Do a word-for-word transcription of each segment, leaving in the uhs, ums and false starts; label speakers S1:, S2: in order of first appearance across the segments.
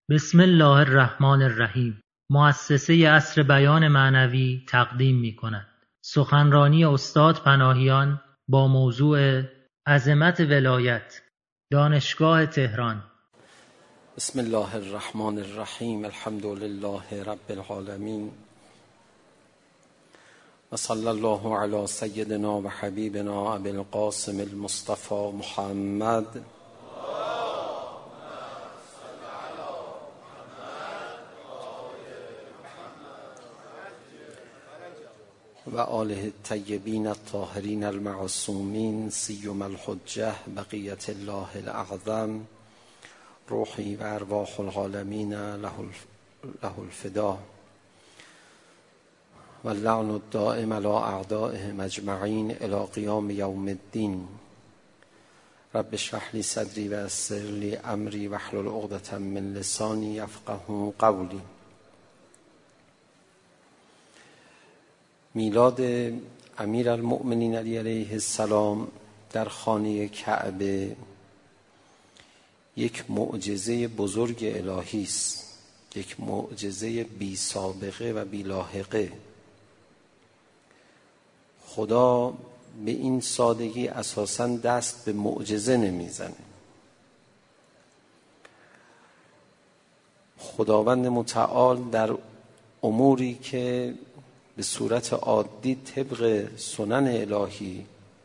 S1: بسم الله الرحمن الرحیم. مؤسسه عصر بیان معنوی تقدیم می کند سخنرانی استاد پناهیان با موضوع عظمت ولایت، دانشگاه تهران.
S2: بسم الله الرحمن الرحیم. الحمد لله رب العالمین و صلی الله علی سیدنا و حبیبنا ابی القاسم المصطفى محمد و آله الطیبین الطاهرین المعصومین سیما الحجة بقیة الله الاعظم روحی و ارواح العالمین له الفدا و اللعن الدائم علی اعدائهم اجمعین الی قیام یوم الدین. رب اشرح لی صدری و یسر لی امری واحلل عقدة من لسانی یفقهوا قولی. میلاد امیرالمؤمنین علی علیه السلام در خانه کعبه یک معجزه بزرگ الهی است، یک معجزه بی سابقه و بی لاحقه. خدا به این سادگی اساساً دست به معجزه نمیزنه. خداوند متعال در اموری که به صورت عادی طبق سنن الهی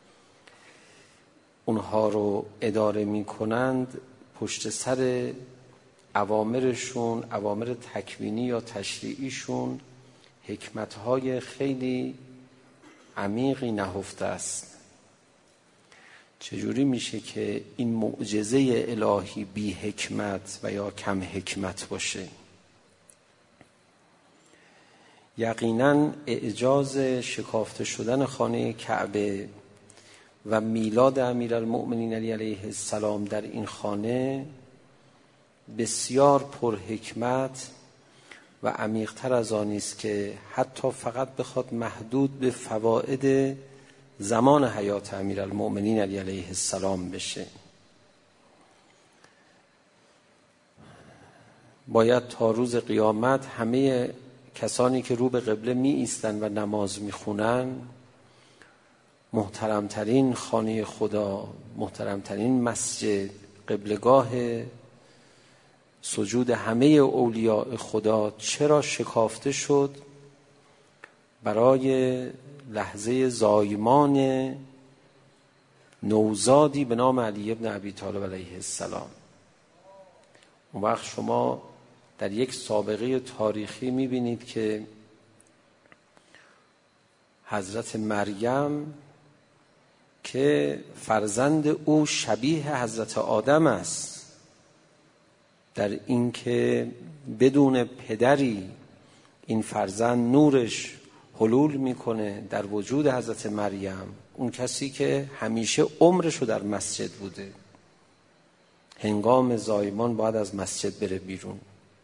S2: اونها رو اداره می کنند، پشت سر اوامرشون، اوامر تکوینی یا تشریعیشون، حکمتهای خیلی عمیقی نهفته است. چجوری میشه که این معجزه الهی بی حکمت و یا کم حکمت باشه؟ یقیناً اعجاز شکافته شدن خانه کعبه و میلاد امیرالمؤمنین علی علیه السلام در این خانه بسیار پر حکمت و عمیق‌تر از آنی است که حتی فقط بخواد محدود به فواید زمان حیات امیرالمؤمنین علی علیه السلام بشه. باید تا روز قیامت همه کسانی که رو به قبله می ایستن و نماز می خونن، محترمترین خانه خدا، محترمترین مسجد، قبلگاه سجود همه اولیاء خدا چرا شکافته شد؟ برای لحظه زایمان نوزادی به نام علی ابن ابی طالب علیه السلام. اون وقت شما در یک سابقه تاریخی میبینید که حضرت مریم که فرزند او شبیه حضرت آدم است، در این که بدون پدری این فرزند نورش حلول میکنه در وجود حضرت مریم، اون کسی که همیشه عمرشو در مسجد بوده، هنگام زایمان باید از مسجد بره بیرون.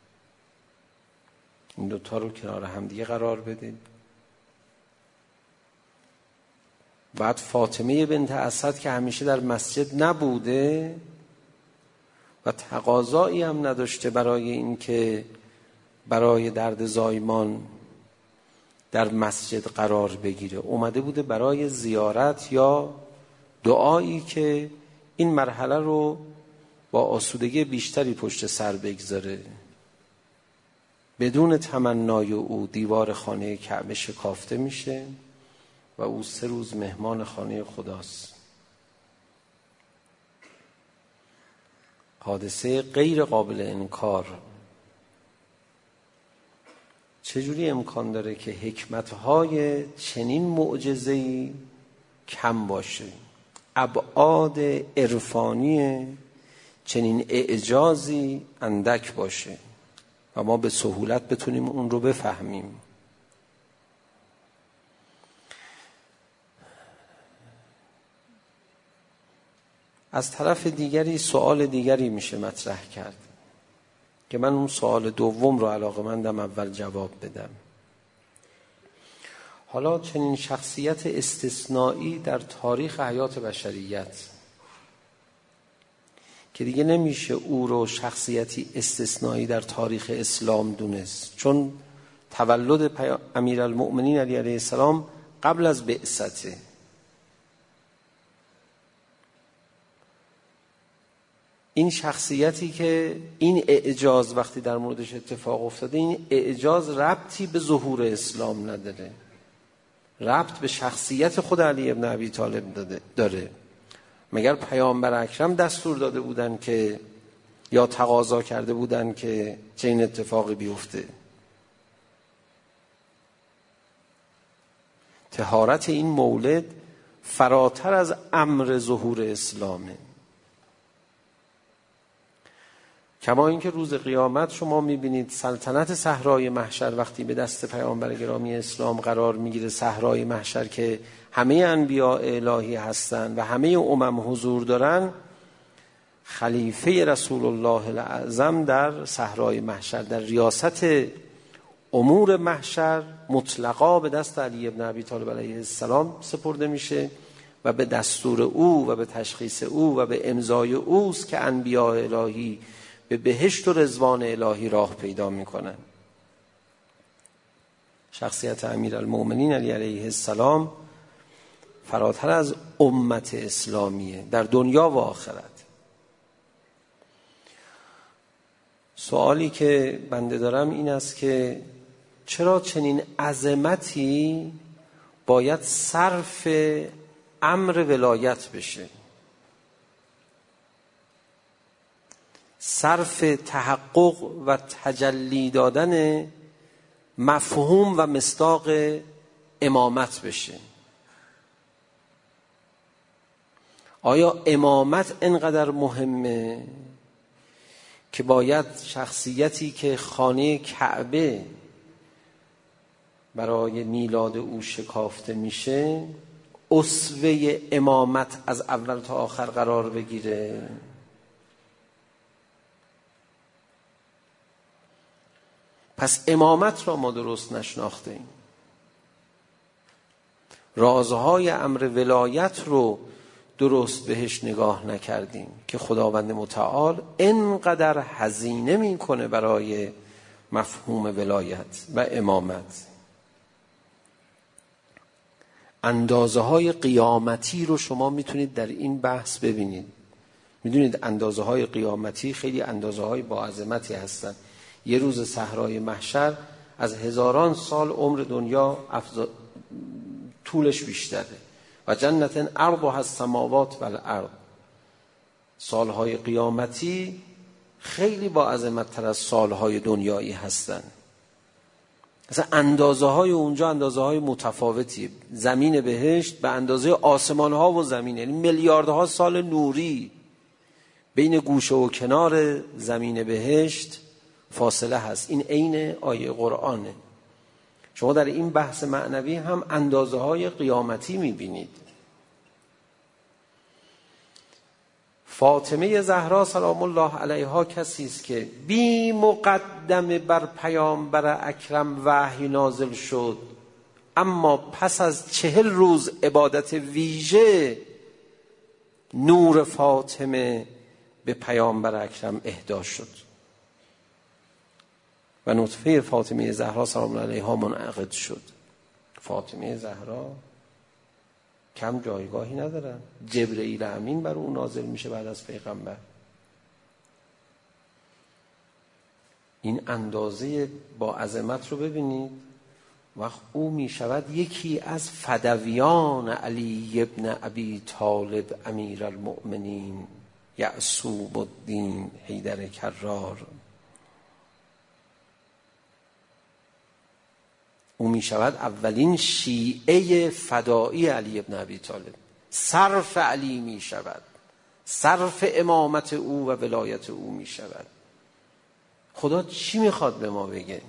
S2: این دوتا رو کنار همدیگه قرار بدید. بعد فاطمه بنت اسد که همیشه در مسجد نبوده و تقاضایی هم نداشته برای این که برای درد زایمان در مسجد قرار بگیره، اومده بوده برای زیارت یا دعایی که این مرحله رو با آسودگی بیشتری پشت سر بگذاره. بدون تمنای او دیوار خانه کعبه شکافته میشه و او سه روز مهمان خانه خداست. حادثه غیر قابل انکار. چجوری امکان داره که حکمتهای چنین معجزه‌ای کم باشه؟ ابعاد عرفانی چنین اعجازی اندک باشه و ما به سهولت بتونیم اون رو بفهمیم. از طرف دیگری سوال دیگری میشه مطرح کرد که من اون سوال دوم رو علاقه‌مندم اول جواب بدم. حالا چنین شخصیت استثنایی در تاریخ حیات بشریت که دیگه نمیشه او رو شخصیتی استثنایی در تاریخ اسلام دونست، چون تولد امیرالمؤمنین علی علیه السلام قبل از بعثته. این شخصیتی که این اعجاز وقتی در موردش اتفاق افتاده، این اعجاز ربطی به ظهور اسلام نداره، ربط به شخصیت خود علی ابن ابی طالب داره. مگر پیامبر اکرم دستور داده بودن که یا تقاضا کرده بودن که چنین اتفاقی بیفته؟ طهارت این مولد فراتر از امر ظهور اسلامه. کما اینکه روز قیامت شما میبینید سلطنت صحرای محشر وقتی به دست پیامبر گرامی اسلام قرار میگیره، صحرای محشر که همه انبیاء الهی هستند و همه امم حضور دارن، خلیفه رسول الله الاعظم در صحرای محشر در ریاست امور محشر مطلقا به دست علی ابن ابی طالب علیه السلام سپرده میشه و به دستور او و به تشخیص او و به امضای اوست که انبیاء الهی به بهشت و رضوان الهی راه پیدا میکنن. شخصیت امیرالمؤمنین علی علیه السلام فراتر از امت اسلامیه در دنیا و آخرت. سوالی که بنده دارم این است که چرا چنین عظمتی باید صرف امر ولایت بشه، صرف تحقق و تجلی دادن مفهوم و مصداق امامت بشه؟ آیا امامت انقدر مهمه که باید شخصیتی که خانه کعبه برای میلاد او شکافته میشه اسوه امامت از اول تا آخر قرار بگیره؟ پس امامت را ما درست نشناخته ایم، رازهای امر ولایت رو درست بهش نگاه نکردیم که خداوند متعال انقدر هزینه میکنه برای مفهوم ولایت و امامت. اندازه های قیامتی رو شما میتونید در این بحث ببینید. میدونید اندازه های قیامتی خیلی اندازه های با عظمتی هستن. یه روز صحرای محشر از هزاران سال عمر دنیا افضا... طولش بیشتره. و جنت ارضها السماوات و الارض. سالهای قیامتی خیلی با عظمت تر از سالهای دنیایی هستن. اصلا اندازه های اونجا اندازه های متفاوتی. زمین بهشت به اندازه آسمان ها و زمین، یعنی میلیاردها سال نوری بین گوشه و کنار زمین بهشت فاصله هست. این عین آیه قرآنه. شما در این بحث معنوی هم اندازه های قیامتی میبینید. فاطمه زهرا سلام الله علیها کسی است که بی مقدمه بر پیامبر اکرم وحی نازل شد، اما پس از چهل روز عبادت ویژه نور فاطمه به پیامبر اکرم اهدا شد و نطفه فاطمه زهرا سلام الله علیها منعقد شد. فاطمه زهرا کم جایگاهی ندارن. جبرئیل امین بر او نازل میشه بعد از پیغمبر. این اندازه با عظمت رو ببینید. وقت او میشود یکی از فدویان علی ابن ابی طالب امیرالمؤمنین یعصوب الدین حیدر کرار. او می شود اولین شیعه فدایی علی ابن ابی طالب. صرف علی می شود، صرف امامت او و ولایت او می شود. خدا چی می خواد به ما بگه؟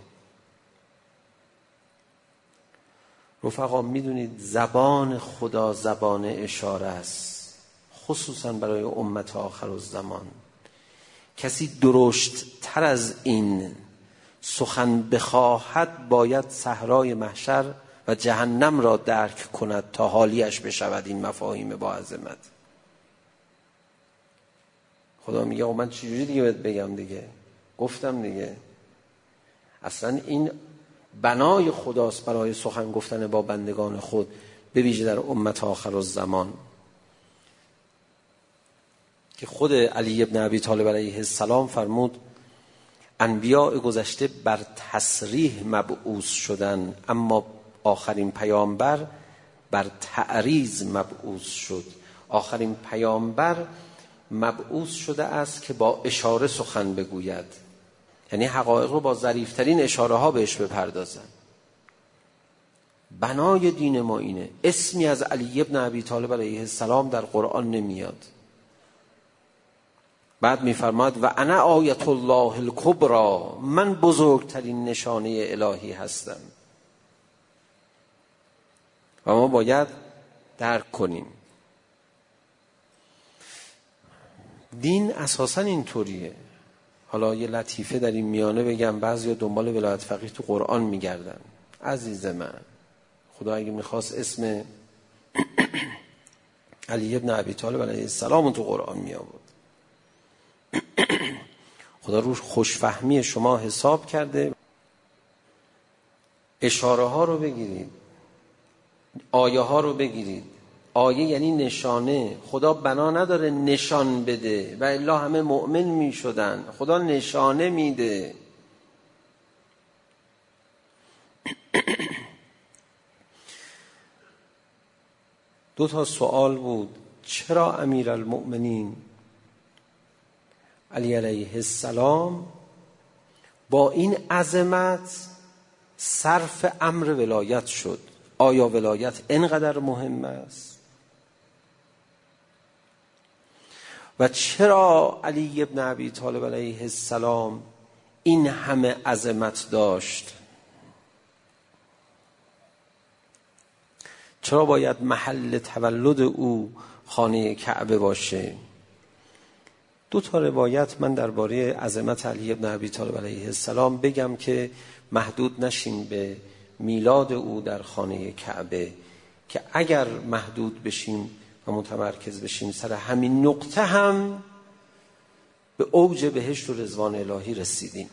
S2: رفقا میدونید زبان خدا زبان اشاره است، خصوصا برای امت آخر الزمان. کسی درشت تر از این سخن بخواهد باید صحرای محشر و جهنم را درک کند تا حالیش بشود این مفاهیم با عظمت. خدا میگه او من چجوری دیگه بهت بگم دیگه، گفتم دیگه. اصلا این بنای خداست برای سخن گفتن با بندگان خود، به ویژه در امت آخر الزمان، که خود علی ابن ابی طالب علیه السلام فرمود انبیاء گذشته بر تصریح مبعوث شدن، اما آخرین پیامبر بر تعریض مبعوث شد. آخرین پیامبر مبعوث شده است که با اشاره سخن بگوید، یعنی حقایق رو با ظریف‌ترین اشاره ها بهش بپردازن. بنای دین ما اینه. اسمی از علی ابن ابی طالب علیه السلام در قرآن نمیاد. بعد میفرماد و انا آیت الله الکبری، من بزرگترین نشانه الهی هستم. و ما باید درک کنیم دین اساساً اینطوریه. حالا یه لطیفه در این میانه بگم، بعضیا دنبال ولایت فقیه تو قرآن میگردن. عزیز من، خدا اگه میخواست اسم علی ابن ابی طالب علیه السلام تو قرآن می آورد. خدا روش خوشفهمی شما حساب کرده. اشاره ها رو بگیرید، آیه ها رو بگیرید. آیه یعنی نشانه. خدا بنا نداره نشان بده و الا همه مؤمن می شدن. خدا نشانه میده. دو تا سوال بود. چرا امیرالمؤمنین علی علیه السلام با این عظمت صرف امر ولایت شد؟ آیا ولایت اینقدر مهم است؟ و چرا علی ابن ابی طالب علیه السلام این همه عظمت داشت؟ چرا باید محل تولد او خانه کعبه باشه؟ دو تا روایت من درباره عظمت علی ابن ابی طالب علیه السلام بگم که محدود نشیم به میلاد او در خانه کعبه، که اگر محدود بشیم و متمرکز بشیم سر همین نقطه هم به اوج بهشت و رضوان الهی رسیدیم.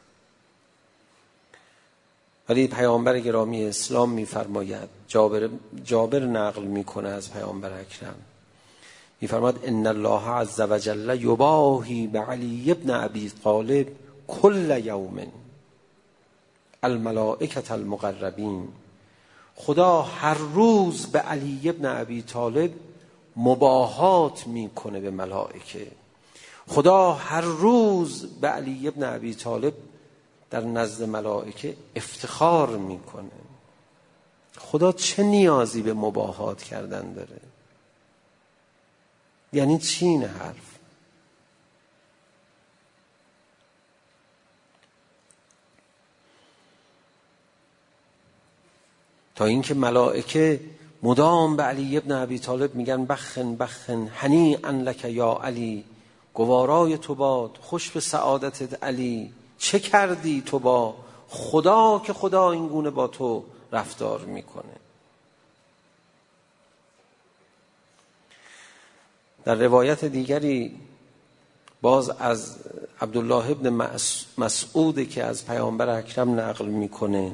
S2: ولی پیامبر گرامی اسلام می‌فرماید، جابر جابر نقل میکنه از پیامبر اکرم، می‌فرماید ان الله عز وجل یباهی بعلی ابن ابی طالب کل یوم الملائکه المقربین. خدا هر روز به علی ابن ابی طالب مباهات میکنه به ملائکه. خدا هر روز به علی ابن ابی طالب در نزد ملائکه افتخار میکنه. خدا چه نیازی به مباهات کردن داره؟ یعنی چی این حرف؟ تا اینکه ملائکه مدام به علی ابن ابی طالب میگن بخن بخن هنیئا لک یا علی، گوارای تو باد، خوش به سعادتت علی. چه کردی تو با خدا که خدا این گونه با تو رفتار میکنه؟ در روایت دیگری باز از عبدالله ابن مسعود که از پیامبر اکرم نقل میکنه،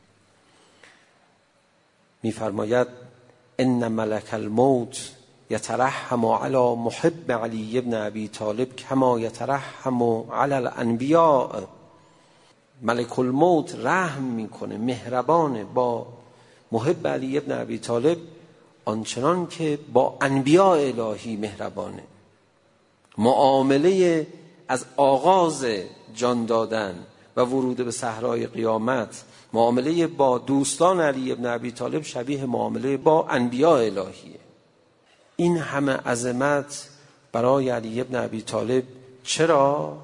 S2: میفرماید ان ملک الموت یترحم علی محب علی ابن ابی طالب کما یترحم علی الانبیاء. ملک الموت رحم میکنه، مهربانه با محب علی ابن ابی طالب آنچنان که با انبیاء الهی مهربانه. معامله از آغاز جان دادن و ورود به صحرای قیامت، معامله با دوستان علی ابن ابی طالب شبیه معامله با انبیاء الهیه. این همه عظمت برای علی ابن ابی طالب چرا؟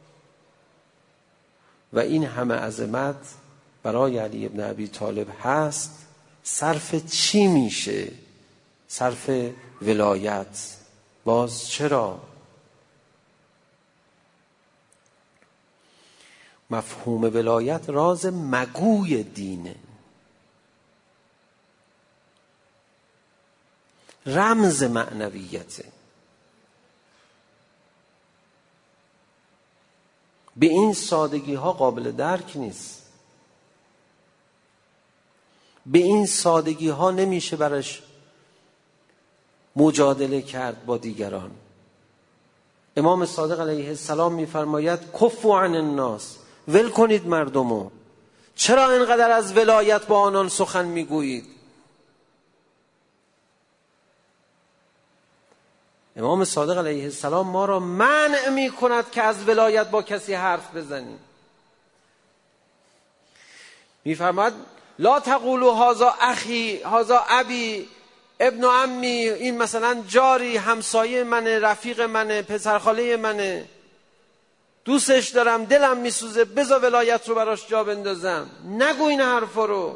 S2: و این همه عظمت برای علی ابن ابی طالب هست، صرف چی میشه؟ صرف ولایت. باز چرا؟ مفهوم ولایت راز مگوی دینه، رمز معنویته. به این سادگی ها قابل درک نیست. به این سادگی ها نمیشه برش مجادله کرد با دیگران. امام صادق علیه السلام میفرماید کفوا عن الناس، ول کنید مردمو. چرا اینقدر از ولایت با آنان سخن میگویید؟ امام صادق علیه السلام ما را منع میکند که از ولایت با کسی حرف بزنیم. میفرماید لا تقولوا هذا اخی، هذا ابی، ابن عمی، این مثلا جاری، همسایه منه، رفیق منه، پسرخاله منه، دوستش دارم، دلم میسوزه، بذار ولایت رو براش جا بندازم. نگو این حرفا رو.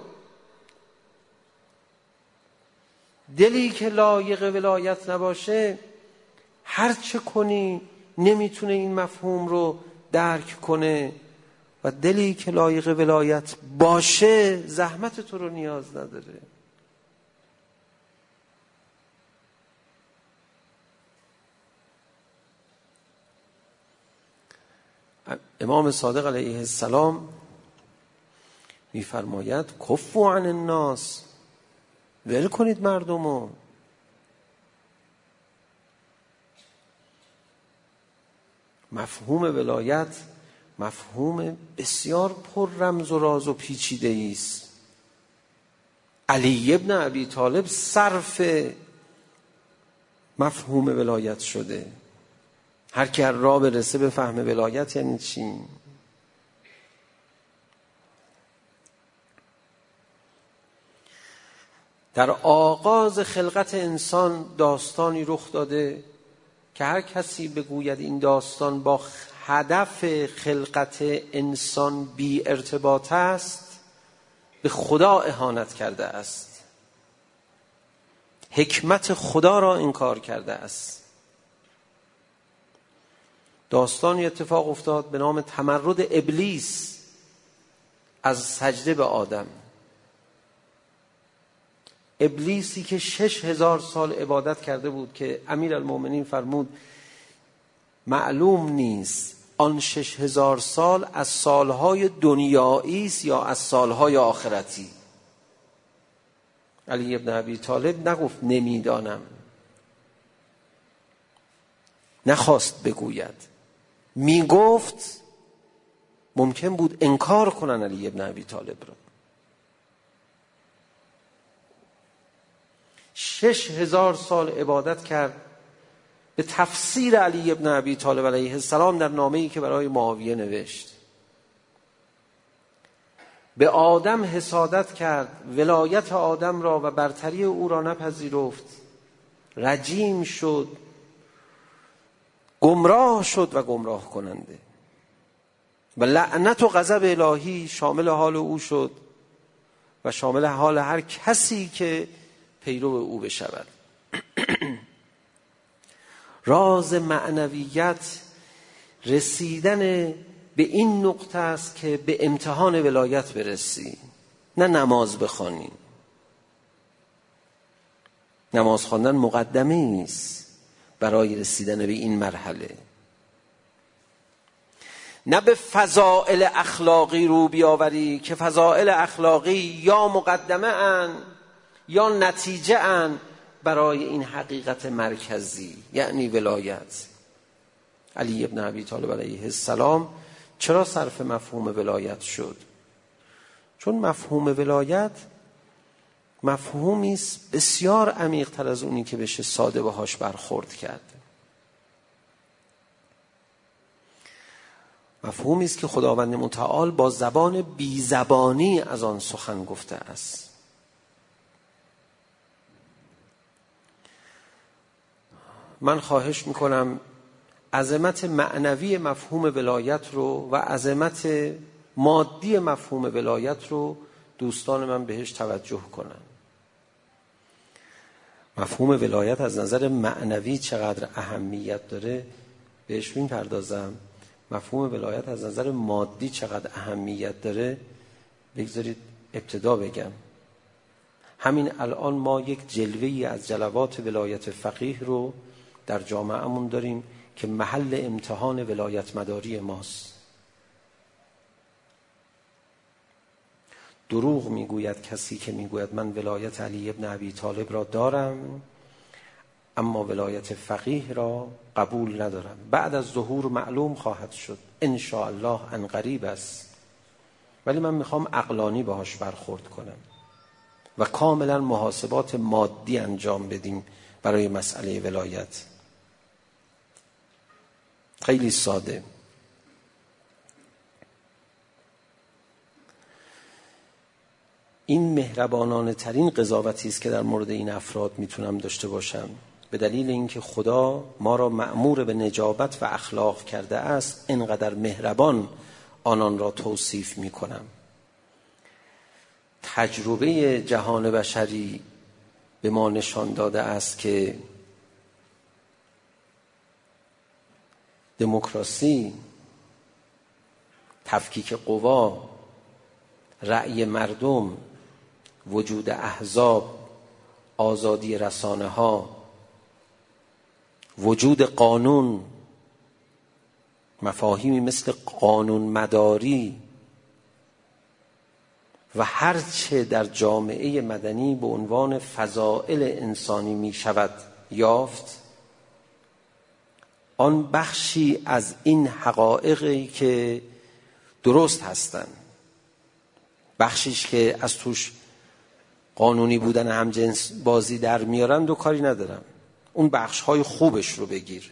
S2: دلی که لایق ولایت نباشه هر چه کنی نمیتونه این مفهوم رو درک کنه، و دلی که لایق ولایت باشه زحمت تو رو نیاز نداره. امام صادق علیه السلام میفرماید کفوا عن الناس، ول کنید مردمو. مفهوم ولایت مفهوم بسیار پر رمز و راز و پیچیده است. علی ابن ابی طالب صرف مفهوم ولایت شده. هر کی هر راه برسه به فهم ولایت یعنی چی؟ در آغاز خلقت انسان داستانی رخ داده که هر کسی بگوید این داستان با هدف خلقت انسان بی ارتباط است، به خدا اهانت کرده است، حکمت خدا را انکار کرده است. داستانی اتفاق افتاد به نام تمرد ابلیس از سجده به آدم. ابلیسی که شش هزار سال عبادت کرده بود که امیرالمومنین فرمود معلوم نیست آن شش هزار سال از سالهای دنیایی است یا از سالهای آخرتی. علی ابن ابی طالب نگفت نمیدانم، نخواست بگوید، میگفت ممکن بود انکار کنن علی ابن ابی طالب را. شش هزار سال عبادت کرد به تفسیر علی ابن ابی طالب علیه السلام در نامه‌ای که برای معاویه نوشت. به آدم حسادت کرد، ولایت آدم را و برتری او را نپذیرفت، رجیم شد، گمراه شد و گمراه کننده، و لعنت و غضب الهی شامل حال او شد و شامل حال هر کسی که پیرو او بشود. راز معنویت رسیدن به این نقطه است که به امتحان ولایت برسی، نه نماز بخوانی. نماز خواندن مقدمه است برای رسیدن به این مرحله. نه به فضائل اخلاقی رو بیاوری که فضائل اخلاقی یا مقدمه ان یا نتیجه ان برای این حقیقت مرکزی یعنی ولایت. علی ابن ابی طالب علیه السلام چرا صرف مفهوم ولایت شد؟ چون مفهوم ولایت مفهومی است بسیار عمیق تر از اونی که بشه ساده باهاش برخورد کرد. مفهومی است که خداوند متعال با زبان بی زبانی از آن سخن گفته است. من خواهش میکنم عظمت معنوی مفهوم ولایت رو و عظمت مادی مفهوم ولایت رو دوستان من بهش توجه کنن. مفهوم ولایت از نظر معنوی چقدر اهمیت داره بهش میپردازم. مفهوم ولایت از نظر مادی چقدر اهمیت داره بگذارید ابتدا بگم. همین الان ما یک جلوه‌ای از جلوات ولایت فقیه رو در جامعهمون داریم که محل امتحان ولایت مداری ماست. دروغ میگوید کسی که میگوید من ولایت علی ابن ابی طالب را دارم اما ولایت فقیه را قبول ندارم. بعد از ظهور معلوم خواهد شد، ان شاء الله ان قریب است. ولی من میخوام عقلانی باهاش برخورد کنم و کاملا محاسبات مادی انجام بدیم برای مسئله ولایت. خیلی ساده. این مهربانانه ترین قضاوتی است که در مورد این افراد میتونم داشته باشم، به دلیل اینکه خدا ما را مأمور به نجابت و اخلاق کرده است. اینقدر مهربان آنان را توصیف میکنم. تجربه جهان بشری به ما نشان داده است که دموکراسی، تفکیک قوا، رأی مردم، وجود احزاب، آزادی رسانه ها، وجود قانون، مفاهیمی مثل قانون مداری و هر چه در جامعه مدنی به عنوان فضائل انسانی می شود یافت، آن بخشی از این حقایقی که درست هستند، بخشیش که از توش قانونی بودن همجنس بازی در میارن دو کاری ندارم، اون بخش‌های خوبش رو بگیر.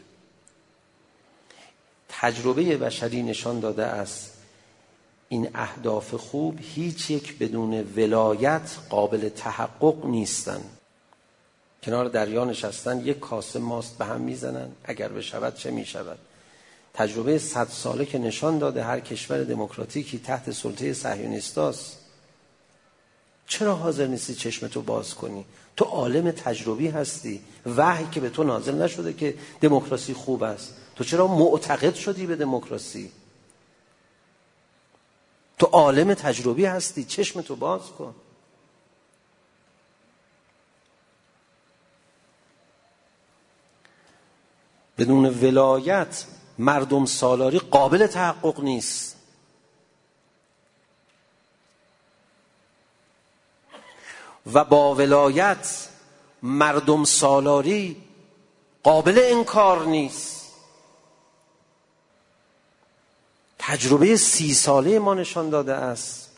S2: تجربه بشری نشان داده است این اهداف خوب هیچ یک بدون ولایت قابل تحقق نیستن. کنار دریا نشستن یک کاسه ماست به هم میزنن، اگر بشود چه میشود. تجربه صد ساله که نشان داده هر کشور دموکراتیکی تحت سلطه صهیونیستاست. چرا حاضر نیستی چشمتو باز کنی؟ تو عالم تجربی هستی، وحی که به تو نازل نشده که دموکراسی خوب است. تو چرا معتقد شدی به دموکراسی؟ تو عالم تجربی هستی، چشمتو باز کن. بدون ولایت مردم سالاری قابل تحقق نیست. و با ولایت مردم سالاری قابل انکار نیست. تجربه سی ساله ما نشان داده است.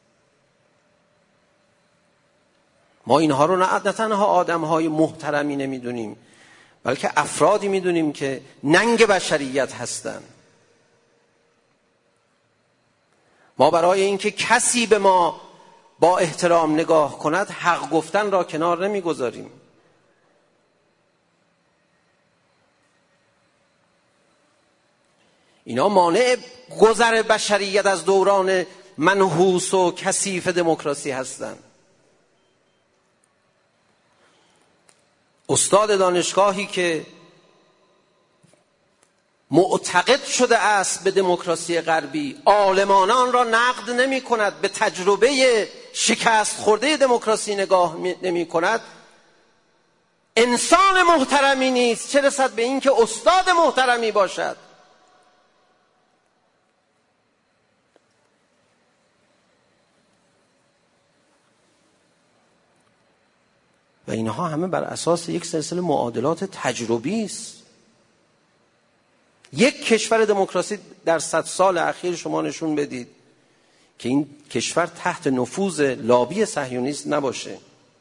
S2: ما اینها رو نه تنها آدم‌های محترمی نمی‌دونیم، بلکه افرادی می‌دونیم که ننگ بشریت هستند. ما برای اینکه کسی به ما با احترام نگاه کند حق گفتن را کنار نمی‌گذاریم. اینا مانع گذر بشریت از دوران منحوس و کثیف دموکراسی هستند. استاد دانشگاهی که معتقد شده است به دموکراسی غربی، عالمانه آن را نقد نمی کند، به تجربه شکست خورده دموکراسی نگاه نمی کند، انسان محترمی نیست، چه رسد به این که استاد محترمی باشد. و اینها همه بر اساس یک سلسله معادلات تجربی است. یک کشور دموکراسی در صد سال اخیر شما نشون بدید که این کشور تحت نفوذ لابی صهیونیست نباشه.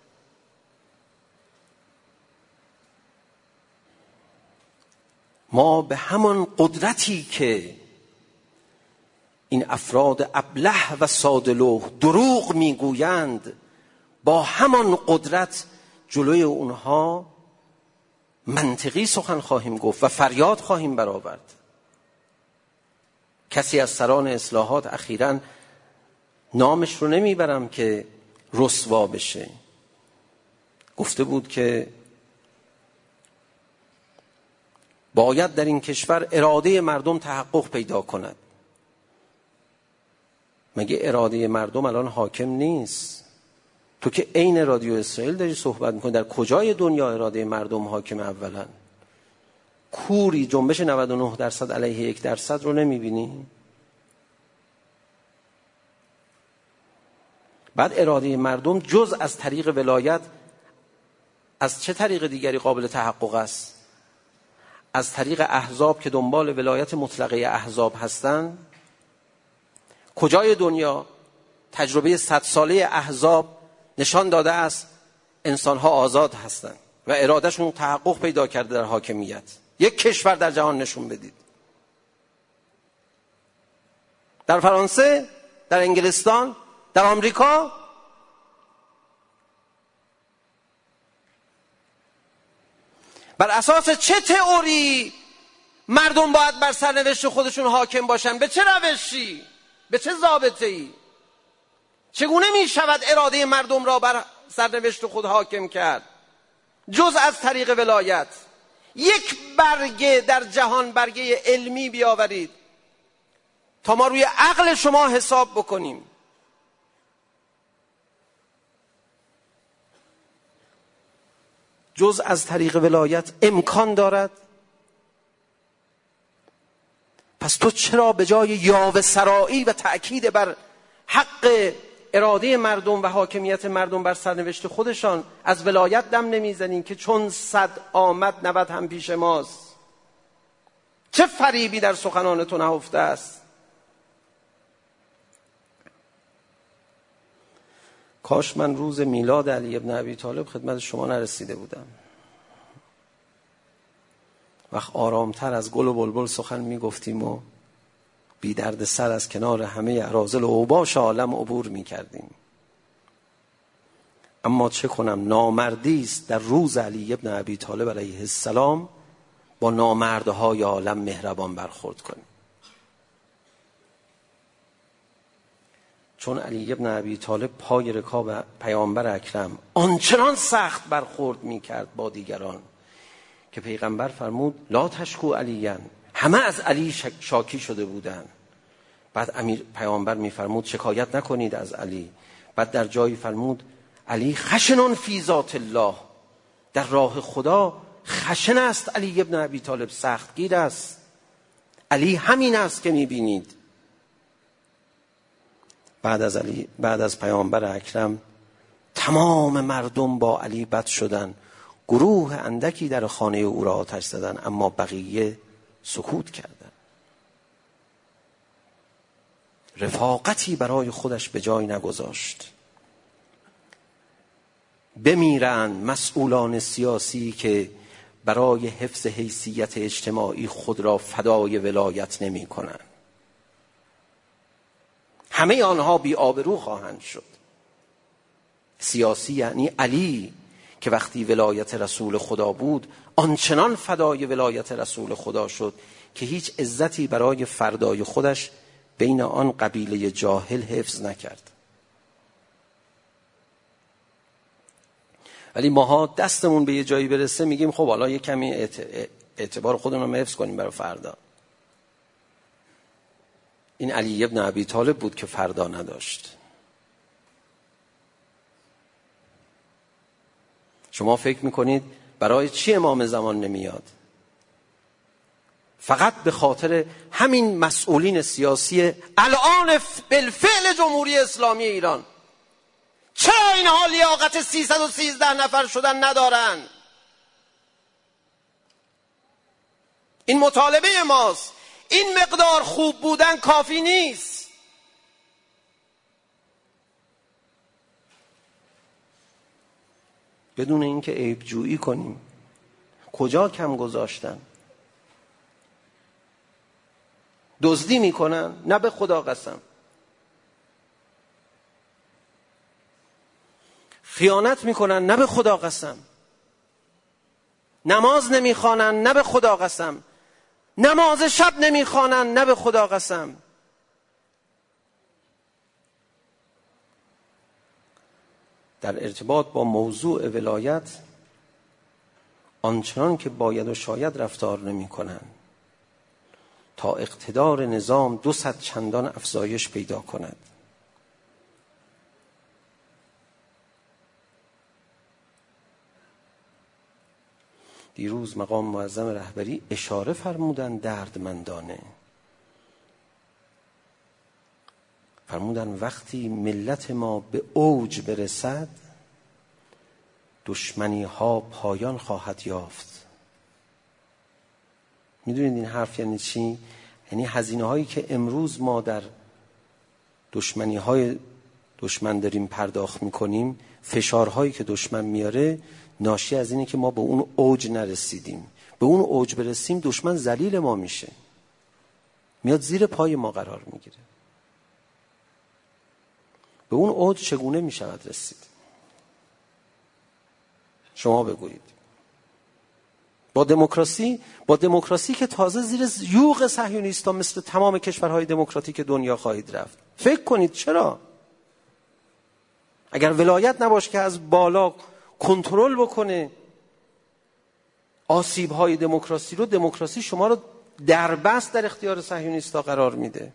S2: ما به همان قدرتی که این افراد ابله و ساده‌لوح دروغ میگویند، با همان قدرت جلوی اونها منطقی سخن خواهیم گفت و فریاد خواهیم برآورد. کسی از سران اصلاحات اخیراً نامش رو نمیبرم که رسوا بشه، گفته بود که باید در این کشور اراده مردم تحقق پیدا کند. مگه اراده مردم الان حاکم نیست؟ تو که عین رادیو اسرائیل داری صحبت میکنی، در کجای دنیا اراده مردم حاکم؟ اولا کوری جنبش نود و نه درصد علیه یک درصد رو نمیبینی؟ بعد اراده مردم جز از طریق ولایت از چه طریق دیگری قابل تحقق است؟ از طریق احزاب که دنبال ولایت مطلقه احزاب هستند. کجای دنیا تجربه صد ساله احزاب نشان داده است انسانها آزاد هستند و ارادهشون تحقق پیدا کرده در حاکمیت. یک کشور در جهان نشون بدید. در فرانسه، در انگلستان، در آمریکا بر اساس چه تئوری مردم باید بر سرنوشت خودشون حاکم باشن؟ به چه روشی؟ به چه ضابطه‌ای؟ چگونه می شود اراده مردم را بر سرنوشت خود حاکم کرد جز از طریق ولایت؟ یک برگه در جهان، برگه علمی بیاورید تا ما روی عقل شما حساب بکنیم. جز از طریق ولایت امکان دارد؟ پس تو چرا به جای یاوه سرایی و تأکید بر حق اراده مردم و حاکمیت مردم بر سرنوشت خودشان از ولایت دم نمیزنین که چون صد آمد نود هم پیش ماست؟ چه فریبی در سخنان تو نهفته است؟ کاش من روز میلاد علی ابن ابی طالب خدمت شما نرسیده بودم. وقت آرامتر از گل و بلبل سخن میگفتیم و بی درد سر از کنار همه اراذل و اوباش عالم عبور میکردیم. اما چه کنم، نامردی است در روز علی ابن ابی طالب علیه السلام با نامردهای عالم مهربان برخورد کنیم. چون علی ابن ابی طالب پای رکاب پیامبر اکرم آنچنان سخت برخورد میکرد با دیگران که پیغمبر فرمود لا تشکو علیاً، همه از علی شاکی شده بودند. بعد امیر پیامبر میفرمود شکایت نکنید از علی. بعد در جایی فرمود علی خشنون فی ذات الله، در راه خدا خشن است علی ابن ابی طالب، سختگیر است. علی همین است که میبینید. بعد از علی، بعد از پیامبر اکرم تمام مردم با علی بد شدن. گروه اندکی در خانه او را آتش زدن اما بقیه سکوت کردند. رفاقتی برای خودش به جای نگذاشت. بمیرند مسئولان سیاسی که برای حفظ حیثیت اجتماعی خود را فدای ولایت نمی کنند. همه آنها بی آبرو خواهند شد. سیاسی یعنی علی که وقتی ولایت رسول خدا بود آنچنان فدای ولایت رسول خدا شد که هیچ عزتی برای فردای خودش بین آن قبیله جاهل حفظ نکرد. ولی ماها دستمون به یه جایی برسه میگیم خب حالا یه کمی اعتبار خودمون رو حفظ کنیم برای فردا. این علی ابن ابی طالب بود که فردا نداشت. شما فکر میکنید برای چی امام زمان نمیاد؟ فقط به خاطر همین مسئولین سیاسی الان بالفعل جمهوری اسلامی ایران. چرا اینها لیاقت سیصد و سیزده نفر شدن ندارن؟ این مطالبه ماست. این مقدار خوب بودن کافی نیست. بدون اینکه عیب جویی کنیم کجا کم گذاشتن؟ دزدی میکنن؟ نه به خدا قسم. خیانت میکنن؟ نه به خدا قسم. نماز نمیخوانن؟ نه به خدا قسم. نماز شب نمیخوانن؟ نه به خدا قسم. در ارتباط با موضوع ولایت آنچنان که باید و شاید رفتار نمی کنن تا اقتدار نظام دو صد چندان افزایش پیدا کند. دیروز مقام معظم رهبری اشاره فرمودن دردمندانه فرمودن وقتی ملت ما به اوج برسد دشمنی ها پایان خواهد یافت. میدونید این حرف یعنی چی؟ یعنی هزینه هایی که امروز ما در دشمنی های دشمن داریم پرداخت میکنیم، فشارهایی که دشمن میاره ناشی از اینه که ما به اون اوج نرسیدیم. به اون اوج برسیم دشمن ذلیل ما میشه، میاد زیر پای ما قرار میگیره. به اون اوج چگونه میشود رسید؟ شما بگویید. با دموکراسی با دموکراسی که تازه زیر یوغ صهیونیست‌ها مثل تمام کشورهای دموکراتیک دنیا خواهید رفت. فکر کنید چرا؟ اگر ولایت نباشه که از بالا کنترل بکنه آسیب‌های دموکراسی رو، دموکراسی شما رو دربست در اختیار صهیونیست‌ها قرار میده.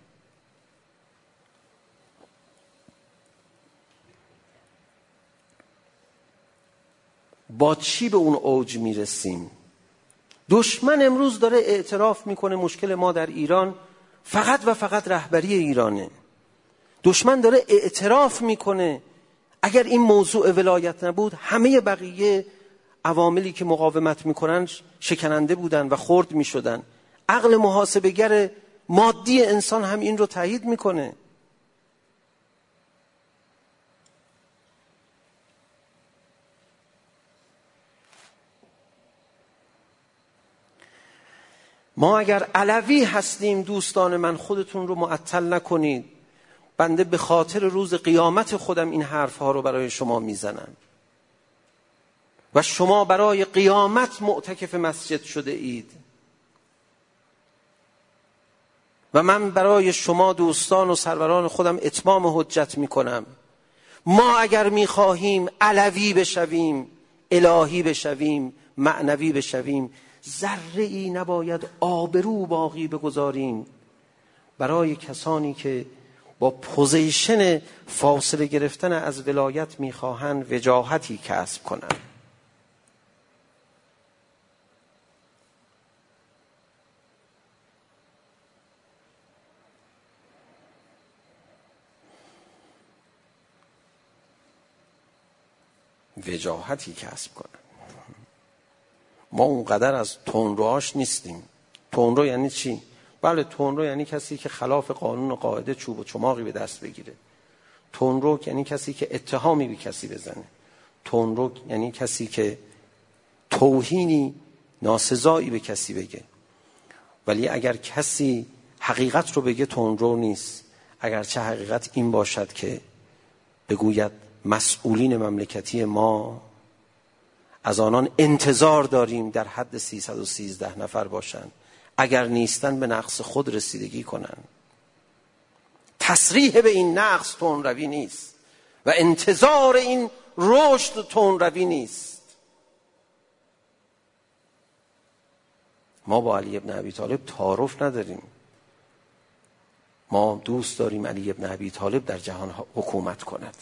S2: با چی به اون اوج میرسیم؟ دشمن امروز داره اعتراف میکنه مشکل ما در ایران فقط و فقط رهبری ایرانه. دشمن داره اعتراف میکنه اگر این موضوع ولایت نبود همه بقیه عواملی که مقاومت میکنن شکننده بودن و خرد میشدن. عقل محاسبه‌گر مادی انسان هم این رو تایید میکنه. ما اگر علوی هستیم دوستان من خودتون رو معطل نکنید. بنده به خاطر روز قیامت خودم این حرف ها رو برای شما میزنم و شما برای قیامت معتکف مسجد شده اید و من برای شما دوستان و سروران خودم اتمام حجت میکنم. ما اگر میخواهیم علوی بشویم، الهی بشویم، معنوی بشویم، ذره ای نباید آبرو باقی بگذاریم برای کسانی که با پوزیشن فاصله گرفتن از ولایت میخواهند وجاهتی کسب کنند. وجاهتی کسب کنند. ما اونقدر از تندروهاش نیستیم. تندرو یعنی چی؟ بله تندرو یعنی کسی که خلاف قانون و قاعده چوب و چماقی به دست بگیره. تندرو یعنی کسی که اتهامی به کسی بزنه. تندرو یعنی کسی که توهینی ناسزایی به کسی بگه. ولی اگر کسی حقیقت رو بگه تندرو نیست. اگرچه حقیقت این باشد که بگوید مسئولین مملکتی ما از آنان انتظار داریم در حد سیصد و سیزده نفر باشند، اگر نیستن به نقص خود رسیدگی کنند. تصریح به این نقص تندروی نیست و انتظار این رشد تندروی نیست. ما با علی ابن ابی طالب تعارف نداریم. ما دوست داریم علی ابن ابی طالب در جهان حکومت کند.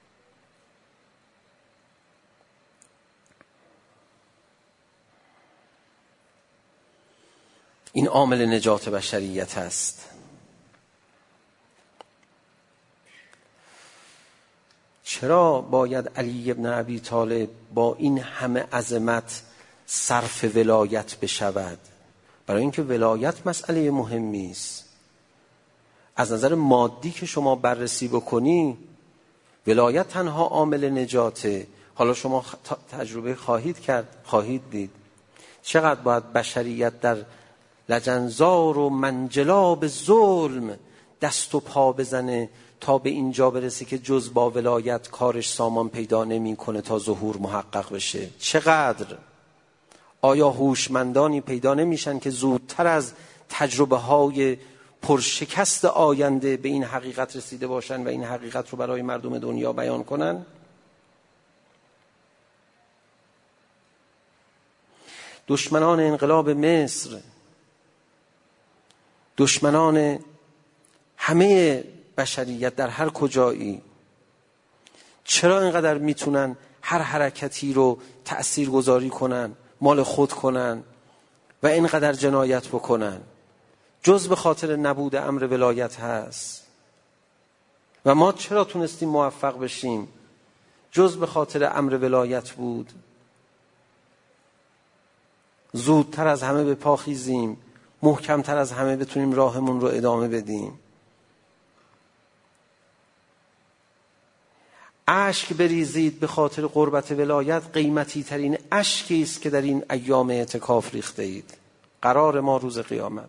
S2: این عامل نجات بشریت است. چرا باید علی ابن ابی طالب با این همه عظمت صرف ولایت بشود؟ برای اینکه ولایت مسئله مهمی است. از نظر مادی که شما بررسی بکنی ولایت تنها عامل نجاته. حالا شما تجربه خواهید کرد، خواهید دید چقدر باید بشریت در لجنزار و منجلاب ظلم دست و پا بزنه تا به اینجا برسه که جز با ولایت کارش سامان پیدا نمی کنه تا ظهور محقق بشه. چقدر آیا هوشمندانی پیدا نمیشن که زودتر از تجربه های پرشکست آینده به این حقیقت رسیده باشن و این حقیقت رو برای مردم دنیا بیان کنن؟ دشمنان انقلاب مصر، دشمنان همه بشریت در هر کجایی، چرا اینقدر میتونن هر حرکتی رو تأثیر گذاری کنن، مال خود کنن و اینقدر جنایت بکنن؟ جز به خاطر نبود امر ولایت هست. و ما چرا تونستیم موفق بشیم؟ جز به خاطر امر ولایت بود. زودتر از همه به پا خیزیم، محکمتر از همه بتونیم راهمون رو ادامه بدیم. اشک بریزید به خاطر قربت ولایت، قیمتی ترین اشکی است که در این ایام اعتکاف ریخته اید. قرار ما روز قیامت.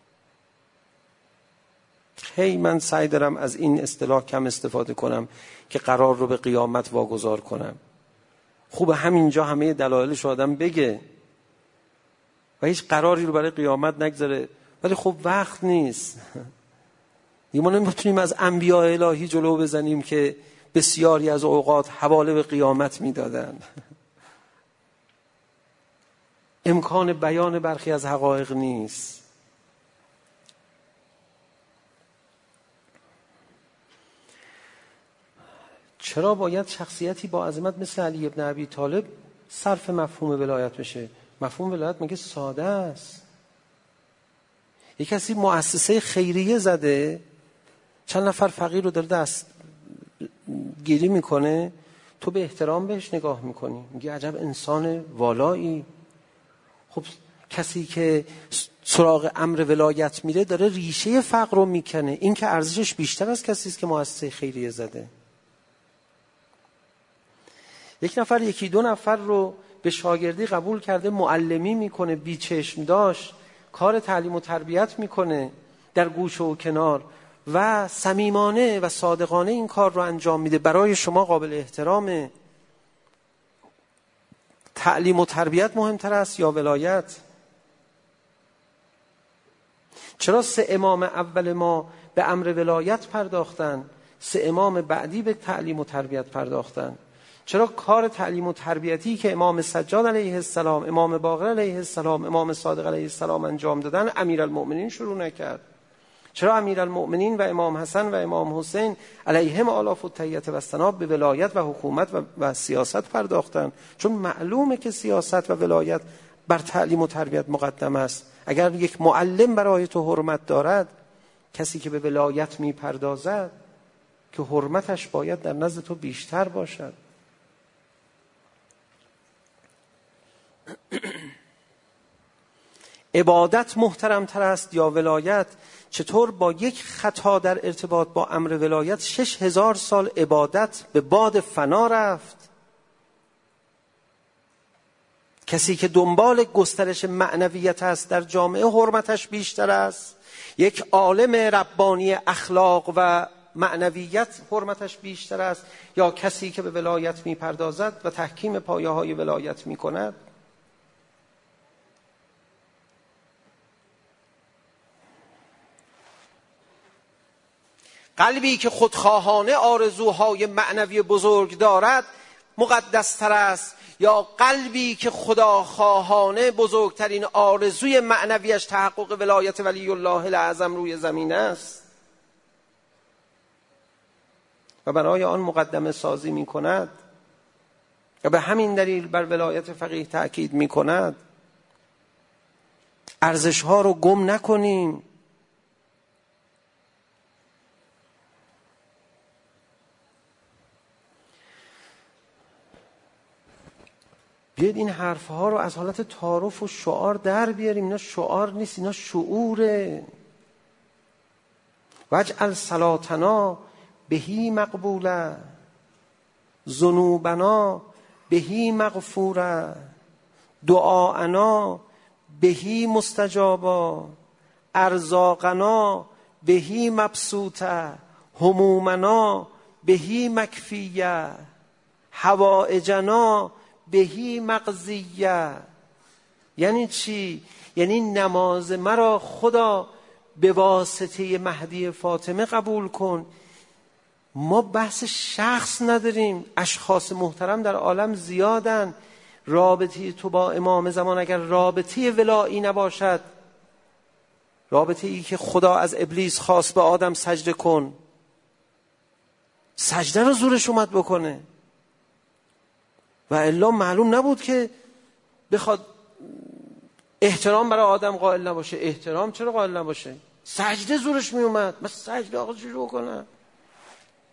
S2: خیلی من سعی دارم از این اصطلاح کم استفاده کنم که قرار رو به قیامت واگذار کنم. خوبه همینجا همه دلایلش آدم بگه و هیچ قراری رو برای قیامت نگذاره، ولی خب وقت نیست. ما نمیتونیم از انبیاء الهی جلو بزنیم که بسیاری از اوقات حواله به قیامت میدادن. امکان بیان برخی از حقایق نیست. چرا باید شخصیتی با عظمت مثل علی ابن ابی طالب صرف مفهوم ولایت بشه؟ مفهوم ولایت مگه ساده است؟ یک کسی مؤسسه خیریه زده، چند نفر فقیر رو داره دست گیری میکنه، تو به احترام بهش نگاه میکنی، میگی عجب انسان والایی. خب کسی که سراغ امر ولایت میره داره ریشه فقر رو میکنه. این که ارزشش بیشتر از کسی است که مؤسسه خیریه زده. یک نفر یکی دو نفر رو به شاگردی قبول کرده، معلمی میکنه، بی چشم داشت، کار تعلیم و تربیت میکنه در گوشه و کنار و صمیمانه و صادقانه این کار رو انجام میده، برای شما قابل احترامه. تعلیم و تربیت مهمتر است یا ولایت؟ چرا سه امام اول ما به امر ولایت پرداختن، سه امام بعدی به تعلیم و تربیت پرداختن؟ چرا کار تعلیم و تربیتی که امام سجاد علیه السلام، امام باقر علیه السلام، امام صادق علیه السلام انجام دادن امیرالمؤمنین شروع نکرد؟ چرا امیرالمؤمنین و امام حسن و امام حسین علیهم آلاف التحیة و الثنا به ولایت و حکومت و, و سیاست پرداختن؟ چون معلومه که سیاست و ولایت بر تعلیم و تربیت مقدم است. اگر یک معلم برای تو حرمت دارد، کسی که به ولایت میپردازد که حرمتش باید در نزد تو بیشتر باشد. عبادت محترمتر است یا ولایت؟ چطور با یک خطا در ارتباط با امر ولایت شش هزار سال عبادت به باد فنا رفت؟ کسی که دنبال گسترش معنویت است در جامعه حرمتش بیشتر است. یک عالم ربانی اخلاق و معنویت حرمتش بیشتر است یا کسی که به ولایت میپردازد و تحکیم پایه های ولایت میکند؟ قلبی که خودخواهانه آرزوهای معنوی بزرگ دارد مقدستر است یا قلبی که خداخواهانه بزرگترین آرزوی معنویش تحقق ولایت ولی الله الاعظم روی زمین است و برای آن مقدمه سازی می کند و به همین دلیل بر ولایت فقیه تأکید می کند؟ ارزش ها رو گم نکنیم. بیاید این حرفها رو از حالت تعارف و شعار در بیاریم. اینا شعار نیست، اینا شعوره. واجعل صلاتنا بهی مقبوله، ذنوبنا بهی مغفوره، دعاءنا بهی مستجابا، ارزاقنا بهی مبسوطه، همومنا بهی مکفیه، حوائجنا بهی مقضیه. یعنی چی؟ یعنی نماز مرا خدا به واسطه مهدی فاطمه قبول کن. ما بحث شخص نداریم، اشخاص محترم در عالم زیادن. رابطه تو با امام زمان اگر رابطه ولایی نباشد، رابطه ای که خدا از ابلیس خواست به آدم سجده کن، سجده رو زورش اومد بکنه و الا معلوم نبود که بخواد احترام برای آدم قائل نباشه. احترام چرا قائل نباشه؟ سجده زورش می اومد. من سجده آقا شروع کنم.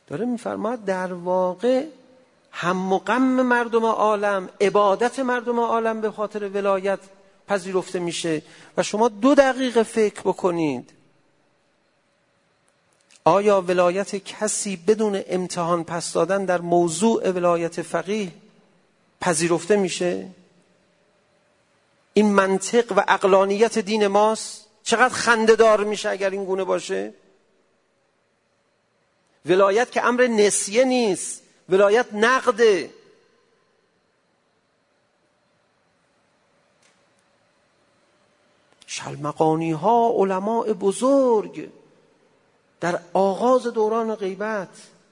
S2: داره میفرماید در واقع هم و غم مردم عالم، عبادت مردم عالم به خاطر ولایت پذیرفته میشه. و شما دو دقیقه فکر بکنید، آیا ولایت کسی بدون امتحان پس دادن در موضوع ولایت فقیه پذیرفته میشه؟ این منطق و عقلانیت دین ماست؟ چقدر خنده‌دار میشه اگر این گونه باشه. ولایت که امر نسیه نیست، ولایت نقده. شلمقانی ها علماء بزرگ در آغاز دوران غیبت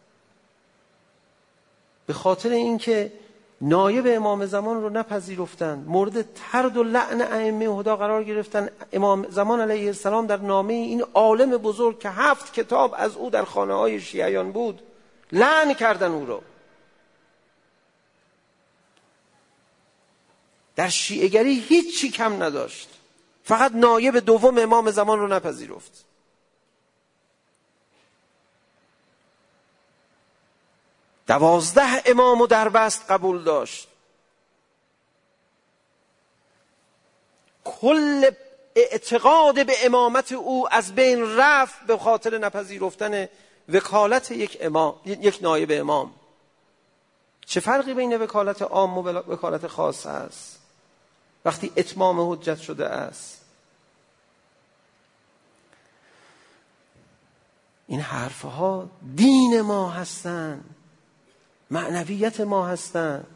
S2: به خاطر اینکه نایب امام زمان رو نپذیرفتن، مورد طرد و لعن ائمه هدی قرار گرفتن. امام زمان علیه السلام در نامه این عالم بزرگ که هفت کتاب از او در خانه های شیعیان بود لعن کردن او رو. در شیعه‌گری هیچی کم نداشت، فقط نایب دوم امام زمان رو نپذیرفت. دوازده امام و در بست قبول داشت. کل اعتقاد به امامت او از بین رفت به خاطر نپذیرفتن وکالت یک امام، یک نایب امام. چه فرقی بین وکالت عام و وکالت خاص است وقتی اتمام حجت شده است؟ این حرفها دین ما هستند، معنویت ما هستند.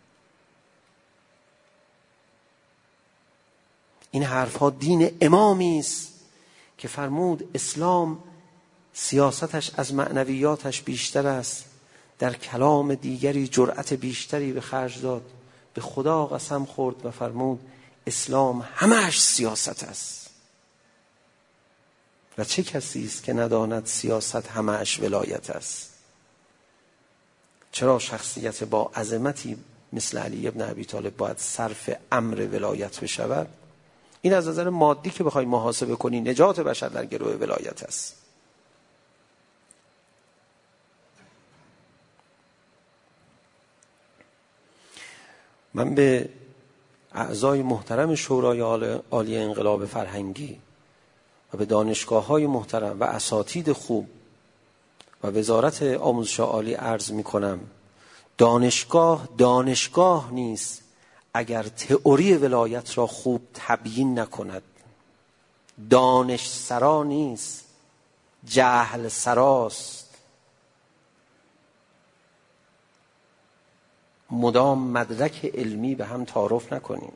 S2: این حرفها دین امامی است که فرمود اسلام سیاستش از معنویاتش بیشتر است. در کلام دیگری جرأت بیشتری به خرج داد، به خدا قسم خورد و فرمود اسلام همهش سیاست است. و چه کسی است که نداند سیاست همهش ولایت است؟ چرا شخصیت با عظمتی مثل علی ابن ابی طالب باید صرف امر ولایت بشود؟ این از نظر مادی که بخوای محاسبه کنی نجات بشر در گروه ولایت است. من به اعضای محترم شورای عالی انقلاب فرهنگی و به دانشگاه‌های محترم و اساتید خوب و وزارت آموزش عالی عرض می‌کنم دانشگاه دانشگاه نیست اگر تئوری ولایت را خوب تبیین نکند. دانش سرا نیست، جهل سراست. مدام مدرک علمی به هم تعارف نکنیم.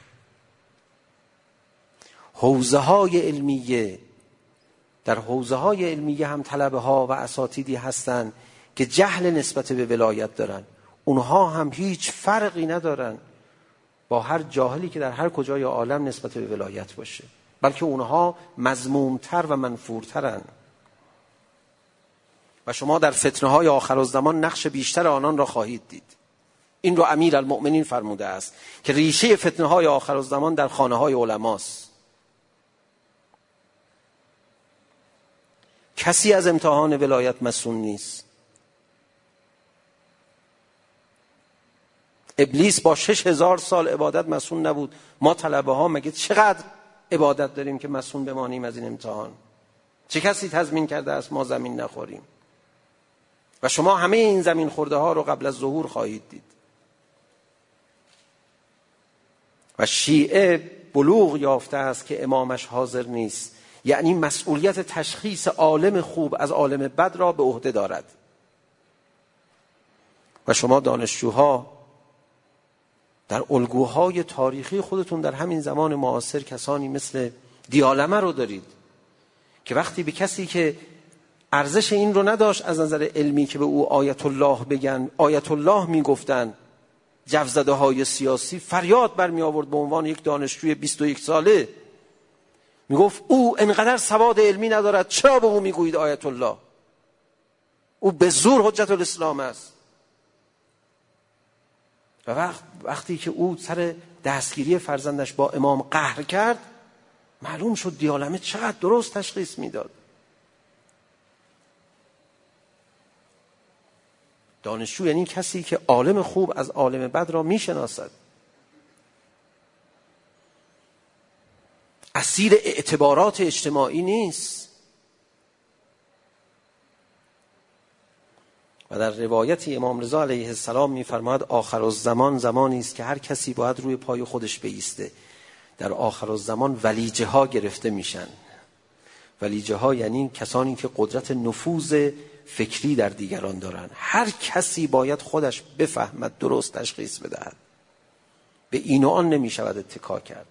S2: حوزه های علمیه، در حوزه های علمیه هم طلبه ها و اساتیدی هستند که جهل نسبت به ولایت دارن. اونها هم هیچ فرقی ندارن با هر جاهلی که در هر کجای عالم نسبت به ولایت باشه، بلکه اونها مذمومتر و منفورترن. و شما در فتنه های آخر الزمان نقش بیشتر آنان را خواهید دید. این رو امیر المؤمنین فرموده است که ریشه فتنه های آخر الزمان در خانه های علماست. کسی از امتحان ولایت مسئول نیست. ابلیس با شش هزار سال عبادت مسئول نبود. ما طلبه ها مگه چقدر عبادت داریم که مسئول بمانیم از این امتحان؟ چه کسی تضمین کرده است ما زمین نخوریم؟ و شما همه این زمین خورده ها رو قبل از ظهور خواهید دید. و شیعه بلوغ یافته است که امامش حاضر نیست، یعنی مسئولیت تشخیص عالم خوب از عالم بد را به عهده دارد. و شما دانشجوها در الگوهای تاریخی خودتون در همین زمان معاصر کسانی مثل دیالمه رو دارید که وقتی به کسی که ارزش این رو نداشت از نظر علمی که به او آیت الله بگن آیت الله میگفتن، جوزده های سیاسی، فریاد برمی آورد به عنوان یک دانشجوی بیست و یک ساله، میگفت او انقدر سواد علمی ندارد، چرا به او میگویید آیت الله؟ او به زور حجت الاسلام است. و وقت وقتی که او سر دستگیری فرزندش با امام قهر کرد، معلوم شد دیالمه چقدر درست تشخیص میداد. دانشجو یعنی کسی که عالم خوب از عالم بد را میشناسد، اسیر اعتبارات اجتماعی نیست. و در روایتی امام رضا علیه السلام می‌فرماید آخرالزمان زمانی است که هر کسی باید روی پای خودش بایسته. در آخرالزمان ولیجه ها گرفته میشن. ولیجه ها یعنی کسانی که قدرت نفوذ فکری در دیگران دارن. هر کسی باید خودش بفهمد، درست تشخیص بدهد. به این و آن نمی‌شود اتکا کرد.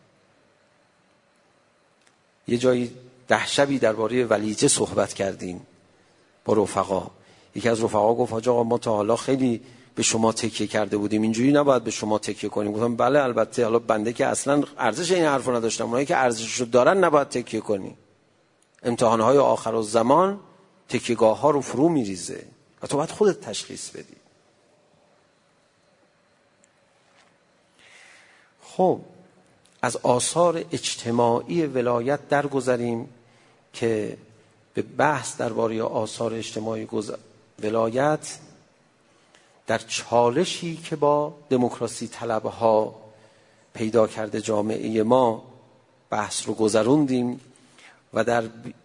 S2: یه جایی ده شبی درباره ولیجه صحبت کردیم با رفقا. یکی از رفقا گفت حاج آقا ما تا حالا خیلی به شما تکیه کرده بودیم، اینجوری نباید به شما تکیه کنیم. گفتم بله البته، حالا بنده که اصلا ارزش این حرفو نداشتم، اونایی که ارزششو دارن نباید تکیه کنی. امتحانهای آخرالزمان تکیهگاه ها رو فرو میریزه و تو باید خودت تشخیص بدی. خب از آثار اجتماعی ولایت درگذریم که به بحث درباره آثار اجتماعی ولایت در چالشی که با دموکراسی طلبها پیدا کرده جامعه ما بحث رو گذروندیم و در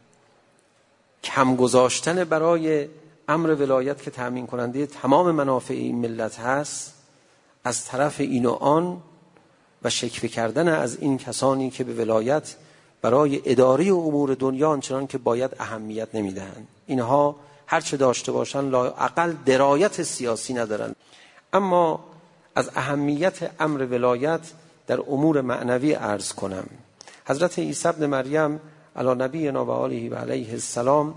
S2: کم گذاشتن برای امر ولایت که تامین کننده تمام منافع این ملت هست از طرف این و آن و شکوه کردن از این کسانی که به ولایت برای اداره امور دنیا آنچنان که باید اهمیت نمیدهند. اینها هر چه داشته باشن لااقل درایت سیاسی ندارن. اما از اهمیت امر ولایت در امور معنوی عرض کنم. حضرت عیسی ابن مریم علی نبینا و آله و علیه السلام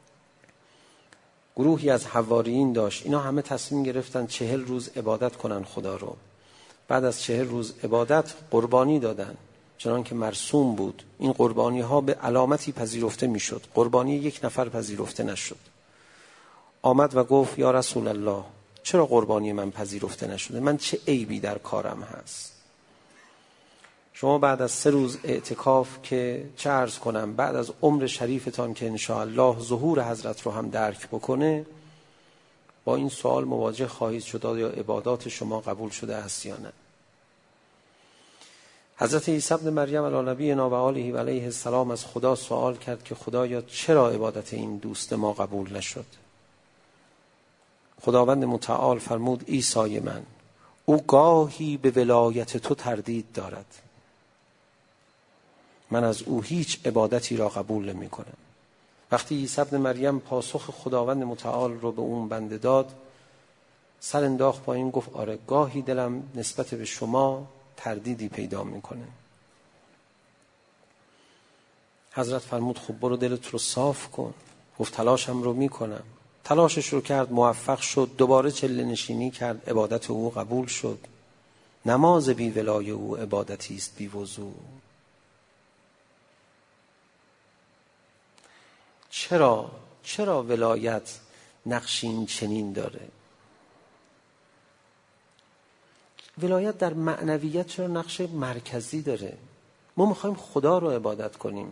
S2: گروهی از حواریین داشت. اینا همه تصمیم گرفتن چهل روز عبادت کنن خدا رو. بعد از چهل روز عبادت قربانی دادن چنان که مرسوم بود. این قربانی ها به علامتی پذیرفته می شد. قربانی یک نفر پذیرفته نشد. آمد و گفت یا رسول الله چرا قربانی من پذیرفته نشده؟ من چه عیبی در کارم هست؟ شما بعد از سه روز اعتکاف که چه عرض کنم، بعد از عمر شریفتان که انشاءالله ظهور حضرت رو هم درک بکنه، با این سوال مواجه خواهید شد یا عبادات شما قبول شده است یا نه. حضرت عیسی ابن مریم علی نبینا و آله و علیه السلام از خدا سوال کرد که خدایا چرا عبادت این دوست ما قبول نشد؟ خداوند متعال فرمود عیسی من، او گاهی به ولایت تو تردید دارد، من از او هیچ عبادتی را قبول نمی کنم. وقتی عیسی ابن مریم پاسخ خداوند متعال رو به اون بنده داد، سر انداخت پایین گفت آره گاهی دلم نسبت به شما تردیدی پیدا میکنه. حضرت فرمود خب برو دلت رو صاف کن. گفت تلاشم رو میکنم. تلاشش رو کرد، موفق شد، دوباره چله نشینی کرد، عبادت او قبول شد. نماز بی ولای او عبادتی است بی وضو. چرا چرا ولایت نقشی این چنین داره؟ ولایت در معنویت چرا نقش مرکزی داره؟ ما میخوایم خدا رو عبادت کنیم،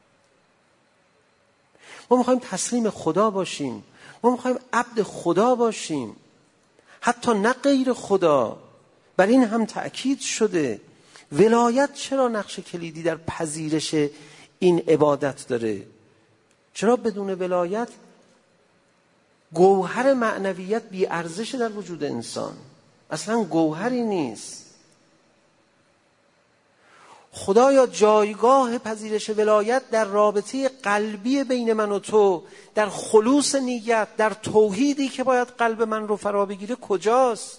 S2: ما میخوایم تسلیم خدا باشیم، ما میخوایم عبد خدا باشیم، حتی نه غیر خدا. بر این هم تأکید شده. ولایت چرا نقش کلیدی در پذیرش این عبادت داره؟ چرا بدون ولایت گوهر معنویت بی ارزش در وجود انسان؟ اصلا گوهری نیست. خدایا جایگاه پذیرش ولایت در رابطه قلبی بین من و تو، در خلوص نیت، در توحیدی که باید قلب من رو فرا بگیره کجاست؟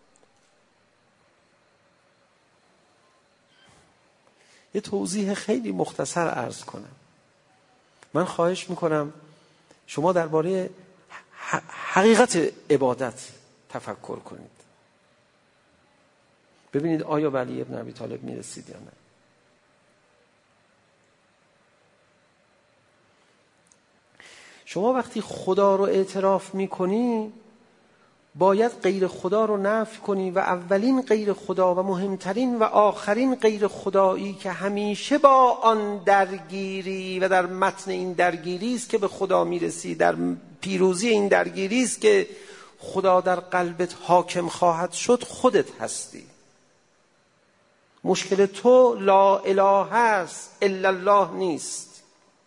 S2: یه توضیح خیلی مختصر عرض کنم. من خواهش میکنم شما درباره حقیقت عبادت تفکر کنید. ببینید آیا به علی ابن ابی طالب میرسید یا نه. شما وقتی خدا رو اعتراف میکنی باید غیر خدا رو نفی کنی و اولین غیر خدا و مهمترین و آخرین غیر خدایی که همیشه با آن درگیری و در متن این درگیری است که به خدا میرسی، در پیروزی این درگیری است که خدا در قلبت حاکم خواهد شد خودت هستی. مشکل تو لا اله هست، الا الله نیست.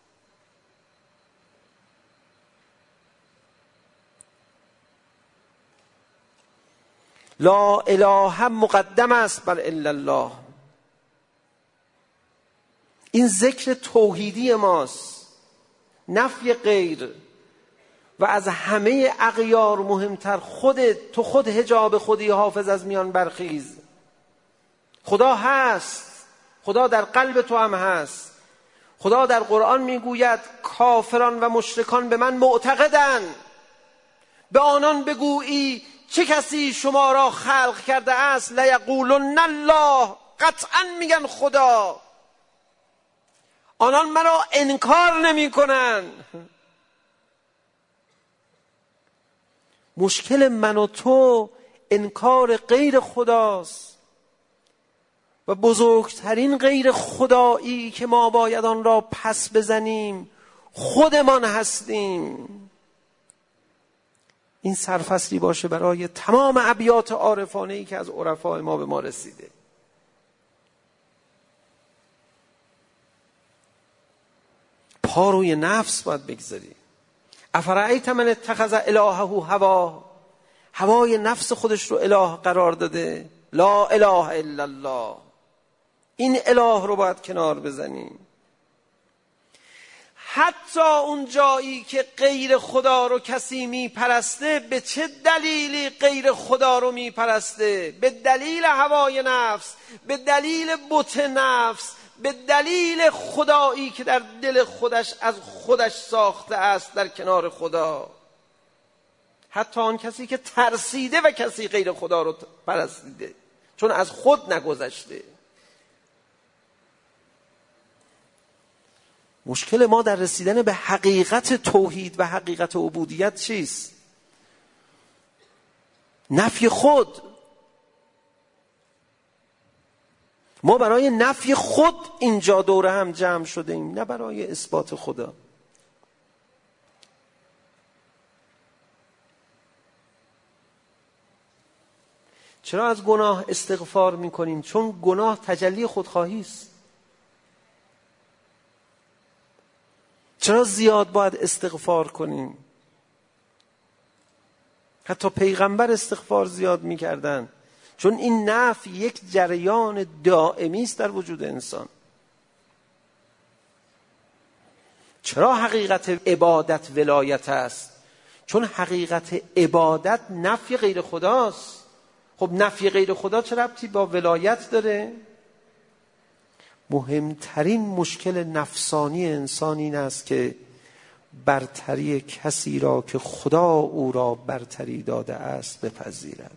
S2: لا اله مقدم است بر الا الله. این ذکر توحیدی ماست، نفی غیر. و از همه اغیار مهمتر خودت، تو خود حجاب خودی، حافظ از میان برخیز. خدا هست، خدا در قلب تو هم هست. خدا در قرآن میگوید کافران و مشرکان به من معتقدند، به آنان بگویی چه کسی شما را خلق کرده است؟ لیقولن الله، قطعا میگن خدا. آنان مرا انکار نمی کنن. مشکل من و تو انکار غیر خداست و بزرگترین غیر خدایی که ما باید آن را پس بزنیم خودمان هستیم. این سرفصلی باشه برای تمام ابیات عارفانه‌ای که از عرفای ما به ما رسیده. پا روی نفس باید بگذاری. افرأیت من اتخذ الهه هوا، هوای نفس خودش رو اله قرار داده. لا اله الا الله، این اله رو باید کنار بزنیم. حتی اون جایی که غیر خدا رو کسی میپرسته، به چه دلیلی غیر خدا رو میپرسته؟ به دلیل هوای نفس، به دلیل بت نفس، به دلیل خدایی که در دل خودش از خودش ساخته است در کنار خدا. حتی آن کسی که ترسیده و کسی غیر خدا رو پرستیده، چون از خود نگذشته. مشکل ما در رسیدن به حقیقت توحید و حقیقت عبودیت چیست؟ نفی خود. ما برای نفی خود اینجا دوره هم جمع شده ایم، نه برای اثبات خدا. چرا از گناه استغفار میکنیم؟ چون گناه تجلی خودخواهی است. چرا زیاد باید استغفار کنیم؟ حتی پیغمبر استغفار زیاد میکردن، چون این نفی یک جریان دائمی است در وجود انسان. چرا حقیقت عبادت ولایت است؟ چون حقیقت عبادت نفی غیر خداست. خب نفی غیر خدا چه ربطی با ولایت داره؟ مهمترین مشکل نفسانی انسان این است که برتری کسی را که خدا او را برتری داده است بپذیرد.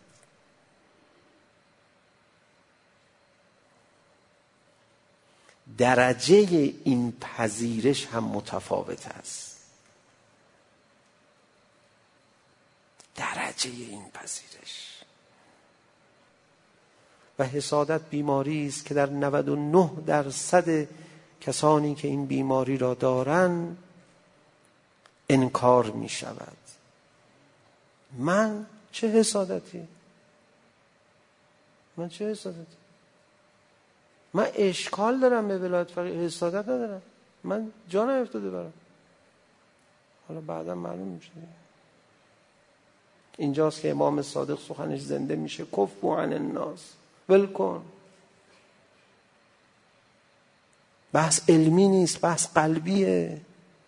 S2: درجه این پذیرش هم متفاوت است. درجه این پذیرش و حسادت بیماری است که در نود و نه درصد کسانی که این بیماری را دارند انکار می شود. من چه حسادتی؟ من چه حسادتی؟ من اشکال دارم به ولایت فقیه، حسادت ندارم. من جا نیفتاده برام. حالا بعدا معلوم میشه. اینجاست که امام صادق سخنش زنده میشه. کفو عن الناس، ول کن. بحث علمی نیست، بحث قلبیه.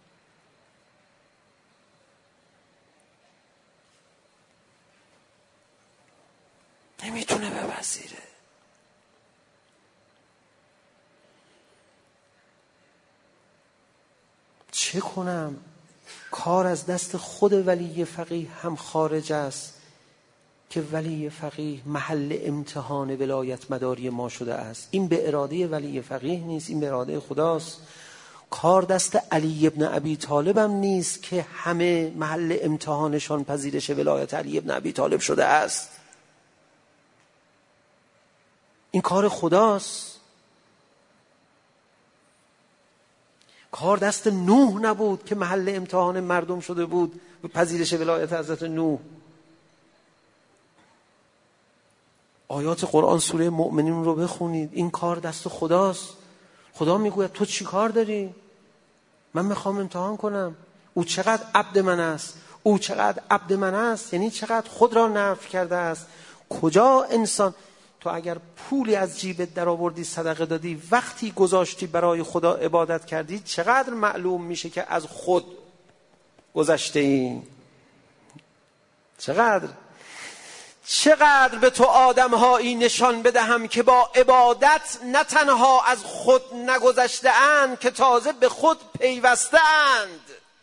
S2: نمیتونه بپذیره. چه کنم؟ کار از دست خود ولی فقیه هم خارج است که ولی فقیه محل امتحان ولایت مداری ما شده است. این به اراده ولی فقیه نیست، این به اراده خداست. کار دست علی ابن ابی طالب هم نیست که همه محل امتحانشان پذیرش ولایت علی ابن ابی طالب شده است. این کار خداست. کار دست نوح نبود که محل امتحان مردم شده بود و پذیرش ولایت حضرت نوح. آیات قرآن سوره مؤمنین رو بخونید. این کار دست خداست. خدا میگوید تو چی کار داری؟ من میخوام امتحان کنم او چقدر عبد من است، او چقدر عبد من است، یعنی چقدر خود را نفی کرده است. کجا انسان، تو اگر پولی از جیبت در آوردی صدقه دادی، وقتی گذاشتی برای خدا عبادت کردی، چقدر معلوم میشه که از خود گذشته ای؟ چقدر چقدر به تو آدم هایی نشان بدهم که با عبادت نه تنها از خود نگذشته اند که تازه به خود پیوسته اند،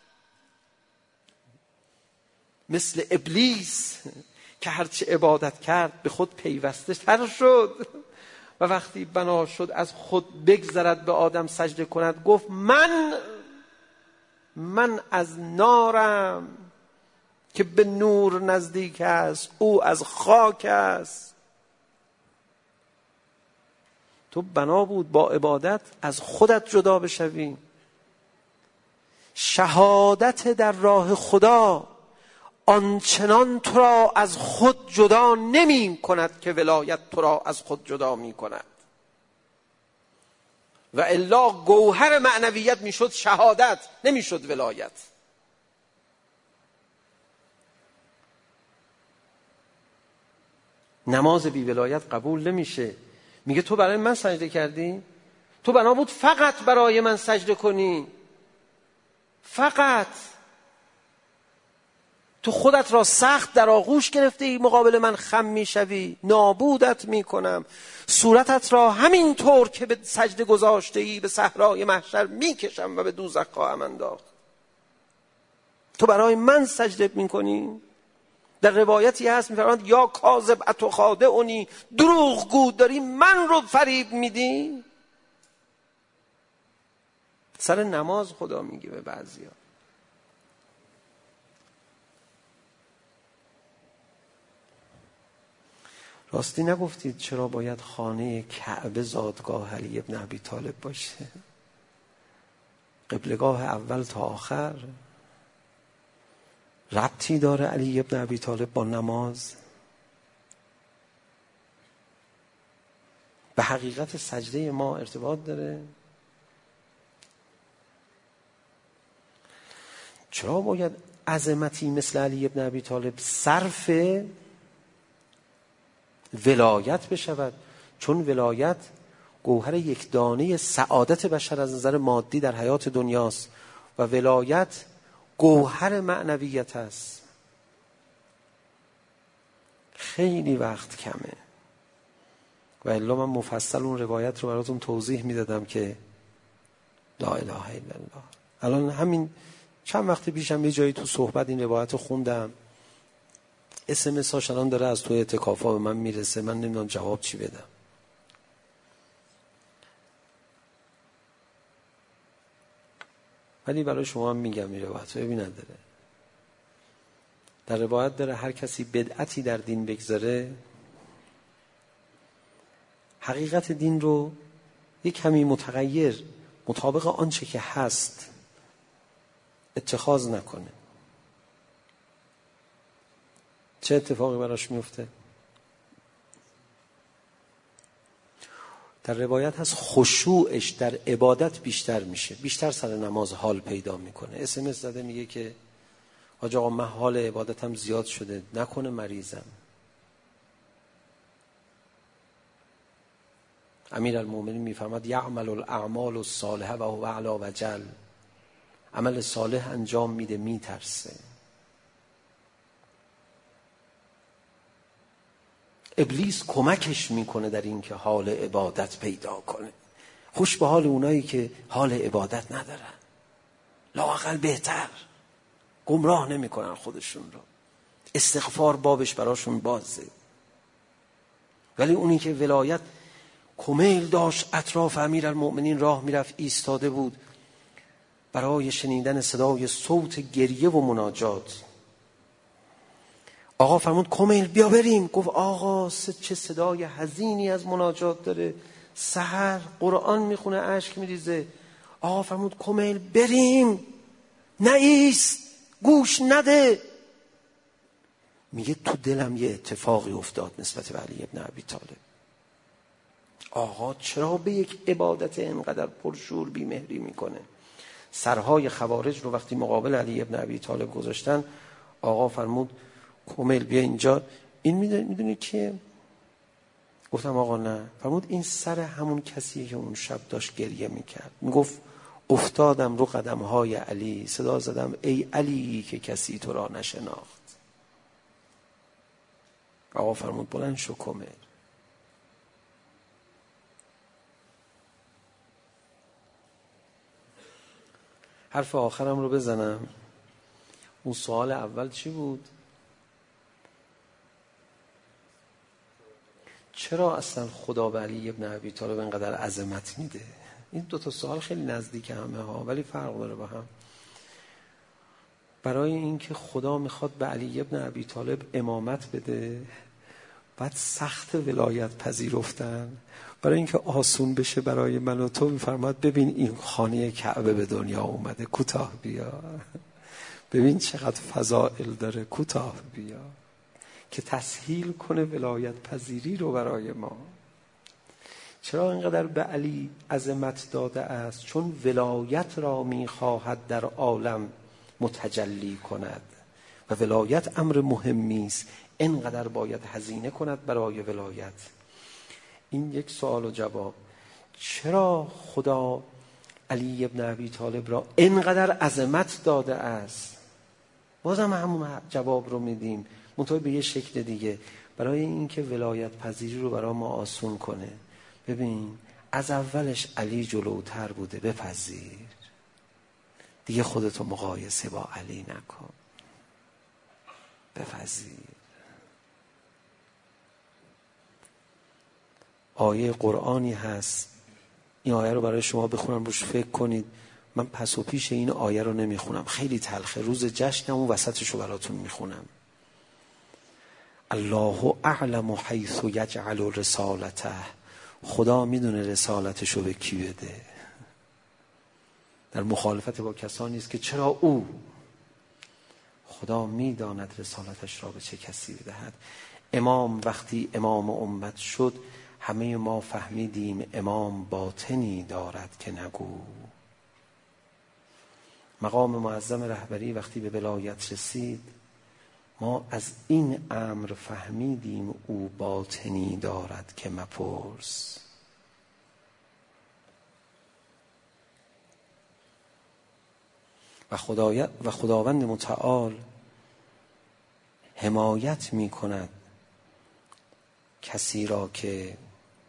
S2: مثل ابلیس که هرچه عبادت کرد به خود پیوسته تر شد و وقتی بنا شد از خود بگذرد به آدم سجده کند، گفت من من از نارم که به نور نزدیک است، او از خاک است. تو بنا بود با عبادت از خودت جدا بشوی. شهادت در راه خدا آنچنان تو را از خود جدا نمی کند که ولایت تو را از خود جدا می کند. و الا گوهر معنویت می شد شهادت، نمی شد ولایت. نماز بی ولایت قبول نمیشه. میگه تو برای من سجده کردی؟ تو بنا بود فقط برای من سجده کنی، فقط. تو خودت را سخت در آغوش گرفته ای، مقابل من خم میشوی، نابودت میکنم. صورتت را همین طور که به سجده گذاشته ای به صحرای محشر میکشم و به دوزخ خواهم انداخت. تو برای من سجده میکنی؟ در روایتی هست میفرماند یا کاذب اتخادعنی، دروغ گو، داری من رو فریب میدی. سر نماز خدا میگه به بعضیا. راستی نگفتید چرا باید خانه کعبه زادگاه علی ابن ابی طالب باشه؟ قبلگاه اول تا آخر. ربطی داره علی ابن ابی طالب با نماز؟ به حقیقت سجده ما ارتباط داره؟ چرا باید عظمتی مثل علی ابن ابی طالب صرف ولایت بشود؟ چون ولایت گوهر یک دانه سعادت بشر از نظر مادی در حیات دنیاست و ولایت گوهر معنویت است. خیلی وقت کمه و الا من مفصل اون روایت رو براتون توضیح میدادم که لا اله الا الله. الان همین چند وقت پیشم یه جایی تو صحبت این روایت رو خوندم، اس ام اس هاش الان داره از تو اعتکافا به من میرسه، من نمیدونم جواب چی بدم. ولی برای شما هم میگم این روایت رو ببین نداره. در روایت داره هر کسی بدعتی در دین بگذاره، حقیقت دین رو یک کمی متغیر مطابق آنچه که هست اتخاذ نکنه، چه اتفاقی براش میفته؟ در روایت هست خشوعش در عبادت بیشتر میشه، بیشتر سر نماز حال پیدا میکنه. اس ام اس زده میگه که حاج آقا من حال عبادتم زیاد شده، نکنه مریضم. امیر المومنین میفرماد یعمل الاعمال الصالحه و هو اعلی وجل، عمل صالح انجام میده میترسه. ابلیس کمکش میکنه در این که حال عبادت پیدا کنه. خوش به حال اونایی که حال عبادت ندارن، لااقل بهتر، گمراه نمیکنن خودشون رو، استغفار بابش براشون بازه. ولی اونی که ولایت کمیل داشت، اطراف امیرالمؤمنین راه میرفت، ایستاده بود برای شنیدن صدای صوت گریه و مناجات. آقا فرمود کمیل بیا بریم. گفت آقا چه صدای حزینی از مناجات داره، سحر قرآن میخونه اشک میریزه. آقا فرمود کمیل بریم، نایست، گوش نده. میگه تو دلم یه اتفاقی افتاد نسبت به علی ابن ابی طالب. آقا چرا به یک عبادت اینقدر پرشور بیمهری میکنه؟ سرهای خوارج رو وقتی مقابل علی ابن ابی طالب گذاشتن، آقا فرمود کمیل بیا اینجا. این میدونی که گفتم آقا نه. فرمود این سر همون کسیه که اون شب داشت گریه میکرد. میگفت افتادم رو قدمهای علی، صدا زدم ای علی که کسی تو را نشناخت. آقا فرمود بلند شو کمیل. حرف آخرم رو بزنم. اون سوال اول چی بود؟ چرا اصلا خدا به علی ابن ابی طالب اینقدر عظمت میده؟ این دو تا سوال خیلی نزدیک همه ها ولی فرق داره با هم. برای اینکه خدا میخواد به علی ابن ابی طالب امامت بده، بعد سخت ولایت پذیرفتن. برای اینکه آسون بشه برای من و تو میفرماد ببین این خانه کعبه به دنیا اومده، کوتاه بیا. ببین چقدر فضائل داره، کوتاه بیا، که تسهیل کنه ولایت پذیری رو برای ما. چرا اینقدر به علی عظمت داده است؟ چون ولایت را میخواهد در عالم متجلی کند و ولایت امر مهمی است. اینقدر باید هزینه کند برای ولایت. این یک سوال و جواب. چرا خدا علی ابن ابی طالب را اینقدر عظمت داده است؟ بازم همون جواب رو میدیم، منتها به یه شکل دیگه. برای اینکه ولایت پذیری رو برای ما آسون کنه. ببین از اولش علی جلوتر بوده، بپذیر دیگه، خودتو مقایسه با علی نکن، بپذیر. آیه قرآنی هست، این آیه رو برای شما بخونم، روش فکر کنید. من پس و پیش این آیه رو نمیخونم، خیلی تلخه. روز جشنم اون وسطش رو براتون میخونم. الله اعلم حیث یجعل رسالته. خدا میدونه رسالتش رو به کی بده. در مخالفت با کسانی است که چرا او. خدا میداند رسالتش را به چه کسی بدهد. امام وقتی امام امت شد، همه ما فهمیدیم امام باطنی دارد که نگو. مقام معظم رهبری وقتی به ولایت رسید، ما از این امر فهمیدیم او باطنی دارد که مپرس. و خدای و خداوند متعال حمایت می کند کسی را که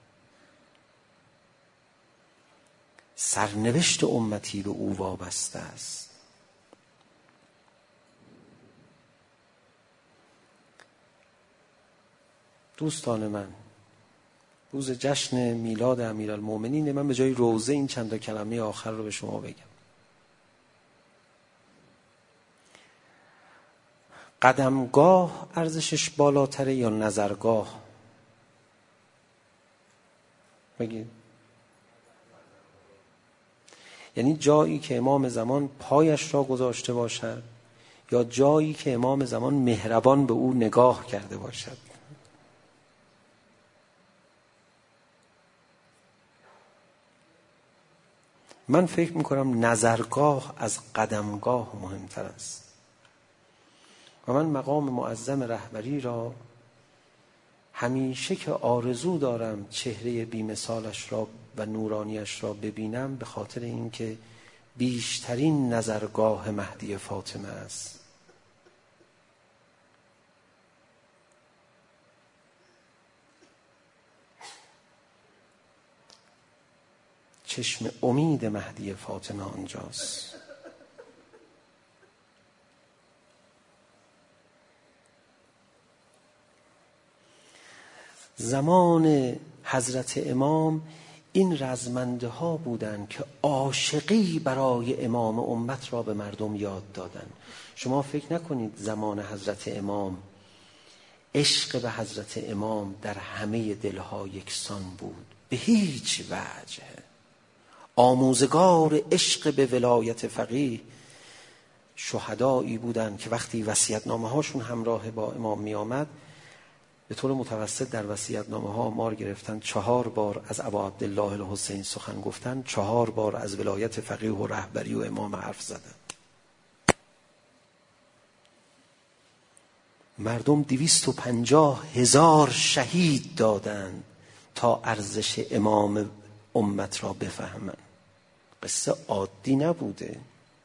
S2: سرنوشت امتی به او وابسته است. دوستان من، روز جشن میلاد امیرالمومنین، من به جای روزه این چند تا کلمه آخر رو به شما بگم. قدمگاه ارزشش بالاتره یا نظرگاه؟ بگید. یعنی جایی که امام زمان پایش را گذاشته باشد یا جایی که امام زمان مهربان به او نگاه کرده باشد؟ من فکر میکنم نظرگاه از قدمگاه مهمتر است. و من مقام معظم رهبری را همیشه که آرزو دارم چهره بی‌مثالش را و نورانیش را ببینم، به خاطر اینکه بیشترین نظرگاه مهدی فاطمه است. چشم امید مهدی فاطمه آنجاست. زمان حضرت امام این رزمنده ها بودند که عاشقی برای امام امت را به مردم یاد دادن. شما فکر نکنید زمان حضرت امام عشق به حضرت امام در همه دلها یکسان بود، به هیچ وجه. آموزگار عشق به ولایت فقیه شهدایی بودن که وقتی وصیت‌نامه هاشون همراه با امام می آمد به طور متوسط در وصیت‌نامه ها آمار گرفتن چهار بار از ابا عبدالله الحسین سخن گفتن، چهار بار از ولایت فقیه و رهبری و امام حرف زدن. مردم دویست و پنجاه هزار شهید دادند تا ارزش امام امت را بفهمند. قصه عادی نبوده.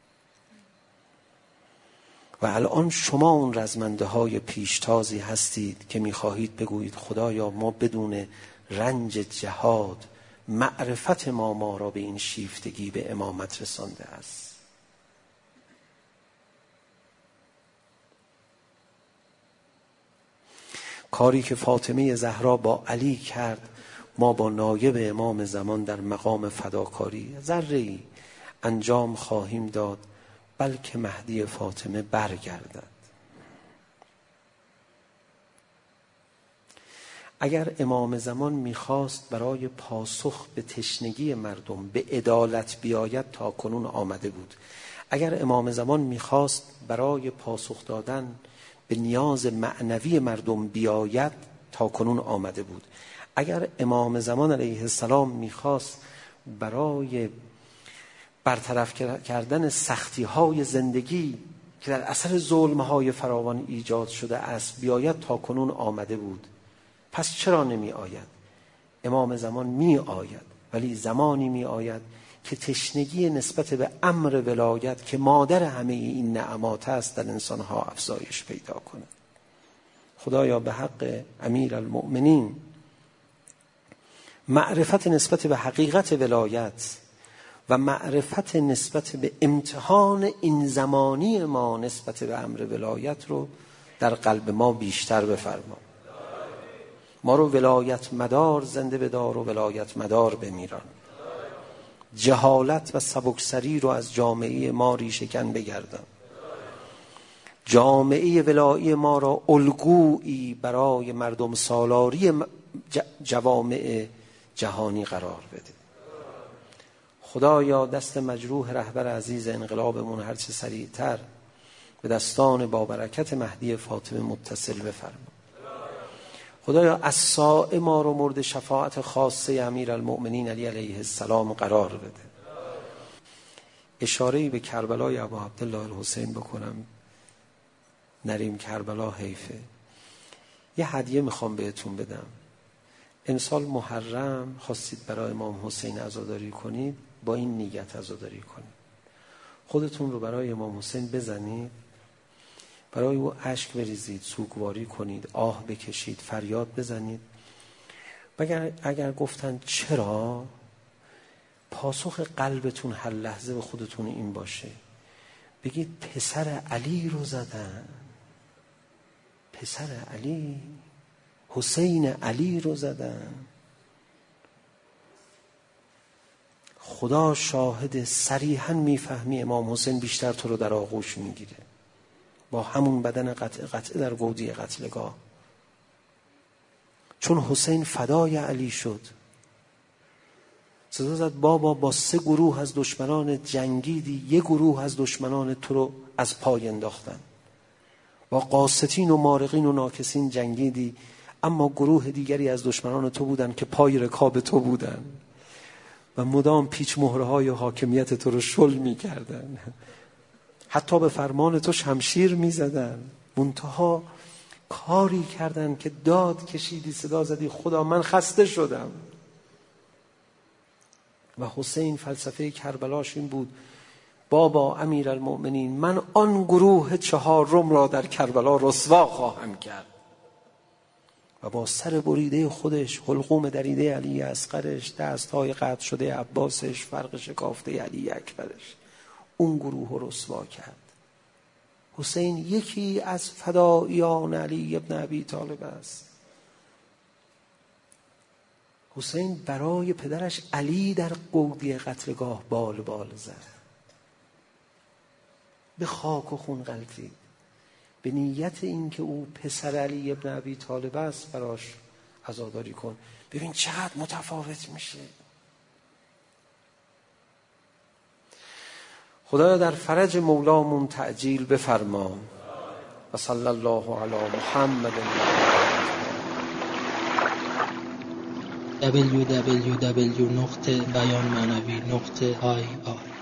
S2: و الان شما اون رزمنده های پیشتازی هستید که میخواهید بگویید خدایا ما بدون رنج جهاد معرفت ما ما را به این شیفتگی به امامت رسانده است. کاری که فاطمه زهرا با علی کرد ما با نایب امام زمان در مقام فداکاری ذره‌ای انجام خواهیم داد، بلکه مهدی فاطمه برگردد. اگر امام زمان میخواست برای پاسخ به تشنگی مردم به عدالت بیاید تا کنون آمده بود. اگر امام زمان میخواست برای پاسخ دادن به نیاز معنوی مردم بیاید تا کنون آمده بود. اگر امام زمان علیه السلام میخواست برای برطرف کردن سختی های زندگی که در اثر ظلم های فراوان ایجاد شده است بیاید تا کنون آمده بود. پس چرا نمی آید؟ امام زمان می آید، ولی زمانی می آید که تشنگی نسبت به امر ولایت که مادر همه این نعمات است در انسانها افزایش پیدا کند. خدایا به حق امیر المؤمنین معرفت نسبت به حقیقت ولایت و معرفت نسبت به امتحان این زمانی ما نسبت به امر ولایت رو در قلب ما بیشتر بفرما. ما رو ولایت مدار زنده بدار و ولایت مدار بمیران. جهالت و سبکسری رو از جامعه ما ریشه‌کن بگردان. جامعه ولایی ما را الگویی برای مردم سالاری جوامع جهانی قرار بده. خدایا دست مجروح رهبر عزیز انقلابمون هرچه سریعتر به دستان با برکت مهدی فاطمه متصل بفرما. خدایا الساعی ما رو مورد شفاعت خاصه امیر المؤمنین علی علیه السلام قرار بده. اشاره‌ای به کربلای ابا عبدالله الحسین بکنم، نریم کربلا حیفه. یه هدیه میخوام بهتون بدم. امسال محرم خواستید برای امام حسین عزاداری کنید، با این نیت عزاداری کنید. خودتون رو برای امام حسین بزنید، برای او اشک بریزید، سوگواری کنید، آه بکشید، فریاد بزنید. اگر اگر گفتن چرا، پاسخ قلبتون هر لحظه به خودتون این باشه، بگید پسر علی رو زدن، پسر علی، حسین علی رو زدن. خدا شاهد، صریحا میفهمی امام حسین بیشتر تو رو در آغوش میگیره با همون بدن قطع قطع در گودی قتلگاه. چون حسین فدای علی شد، صدا زد بابا با سه گروه از دشمنان جنگیدی، یه گروه از دشمنان تو رو از پای انداختن. با قاستین و مارقین و ناکسین جنگیدی، اما گروه دیگری از دشمنان تو بودن که پای رکاب تو بودن و مدام پیچ مهره های حاکمیت تو رو شل می کردن، حتی به فرمان تو شمشیر می زدن. منتها کاری کردن که داد کشیدی، صدا زدی خدا من خسته شدم. و حسین فلسفه کربلاش این بود بابا امیر المؤمنین، من آن گروه چهارم را در کربلا رسوا خواهم کرد. و با سر بریده خودش، حلقوم دریده علی اصغرش، دستهای قطع شده عباسش، فرق شکافته علی اکبرش، اون گروه رو رسوا کرد. حسین یکی از فداییان علی ابن ابی طالب است. حسین برای پدرش علی در گودی قتلگاه بال بال زد، به خاک و خون غلتید، به نیت این که او پسر علی ابن ابی طالب است براش عزاداری کن. ببین چقدر متفاوت میشه. خدایا در فرج مولامون تعجیل بفرما. و صلی الله علی محمد.
S3: دبلیو دبلیو دبلیو نقطه بیان معنوی نقطه آی آر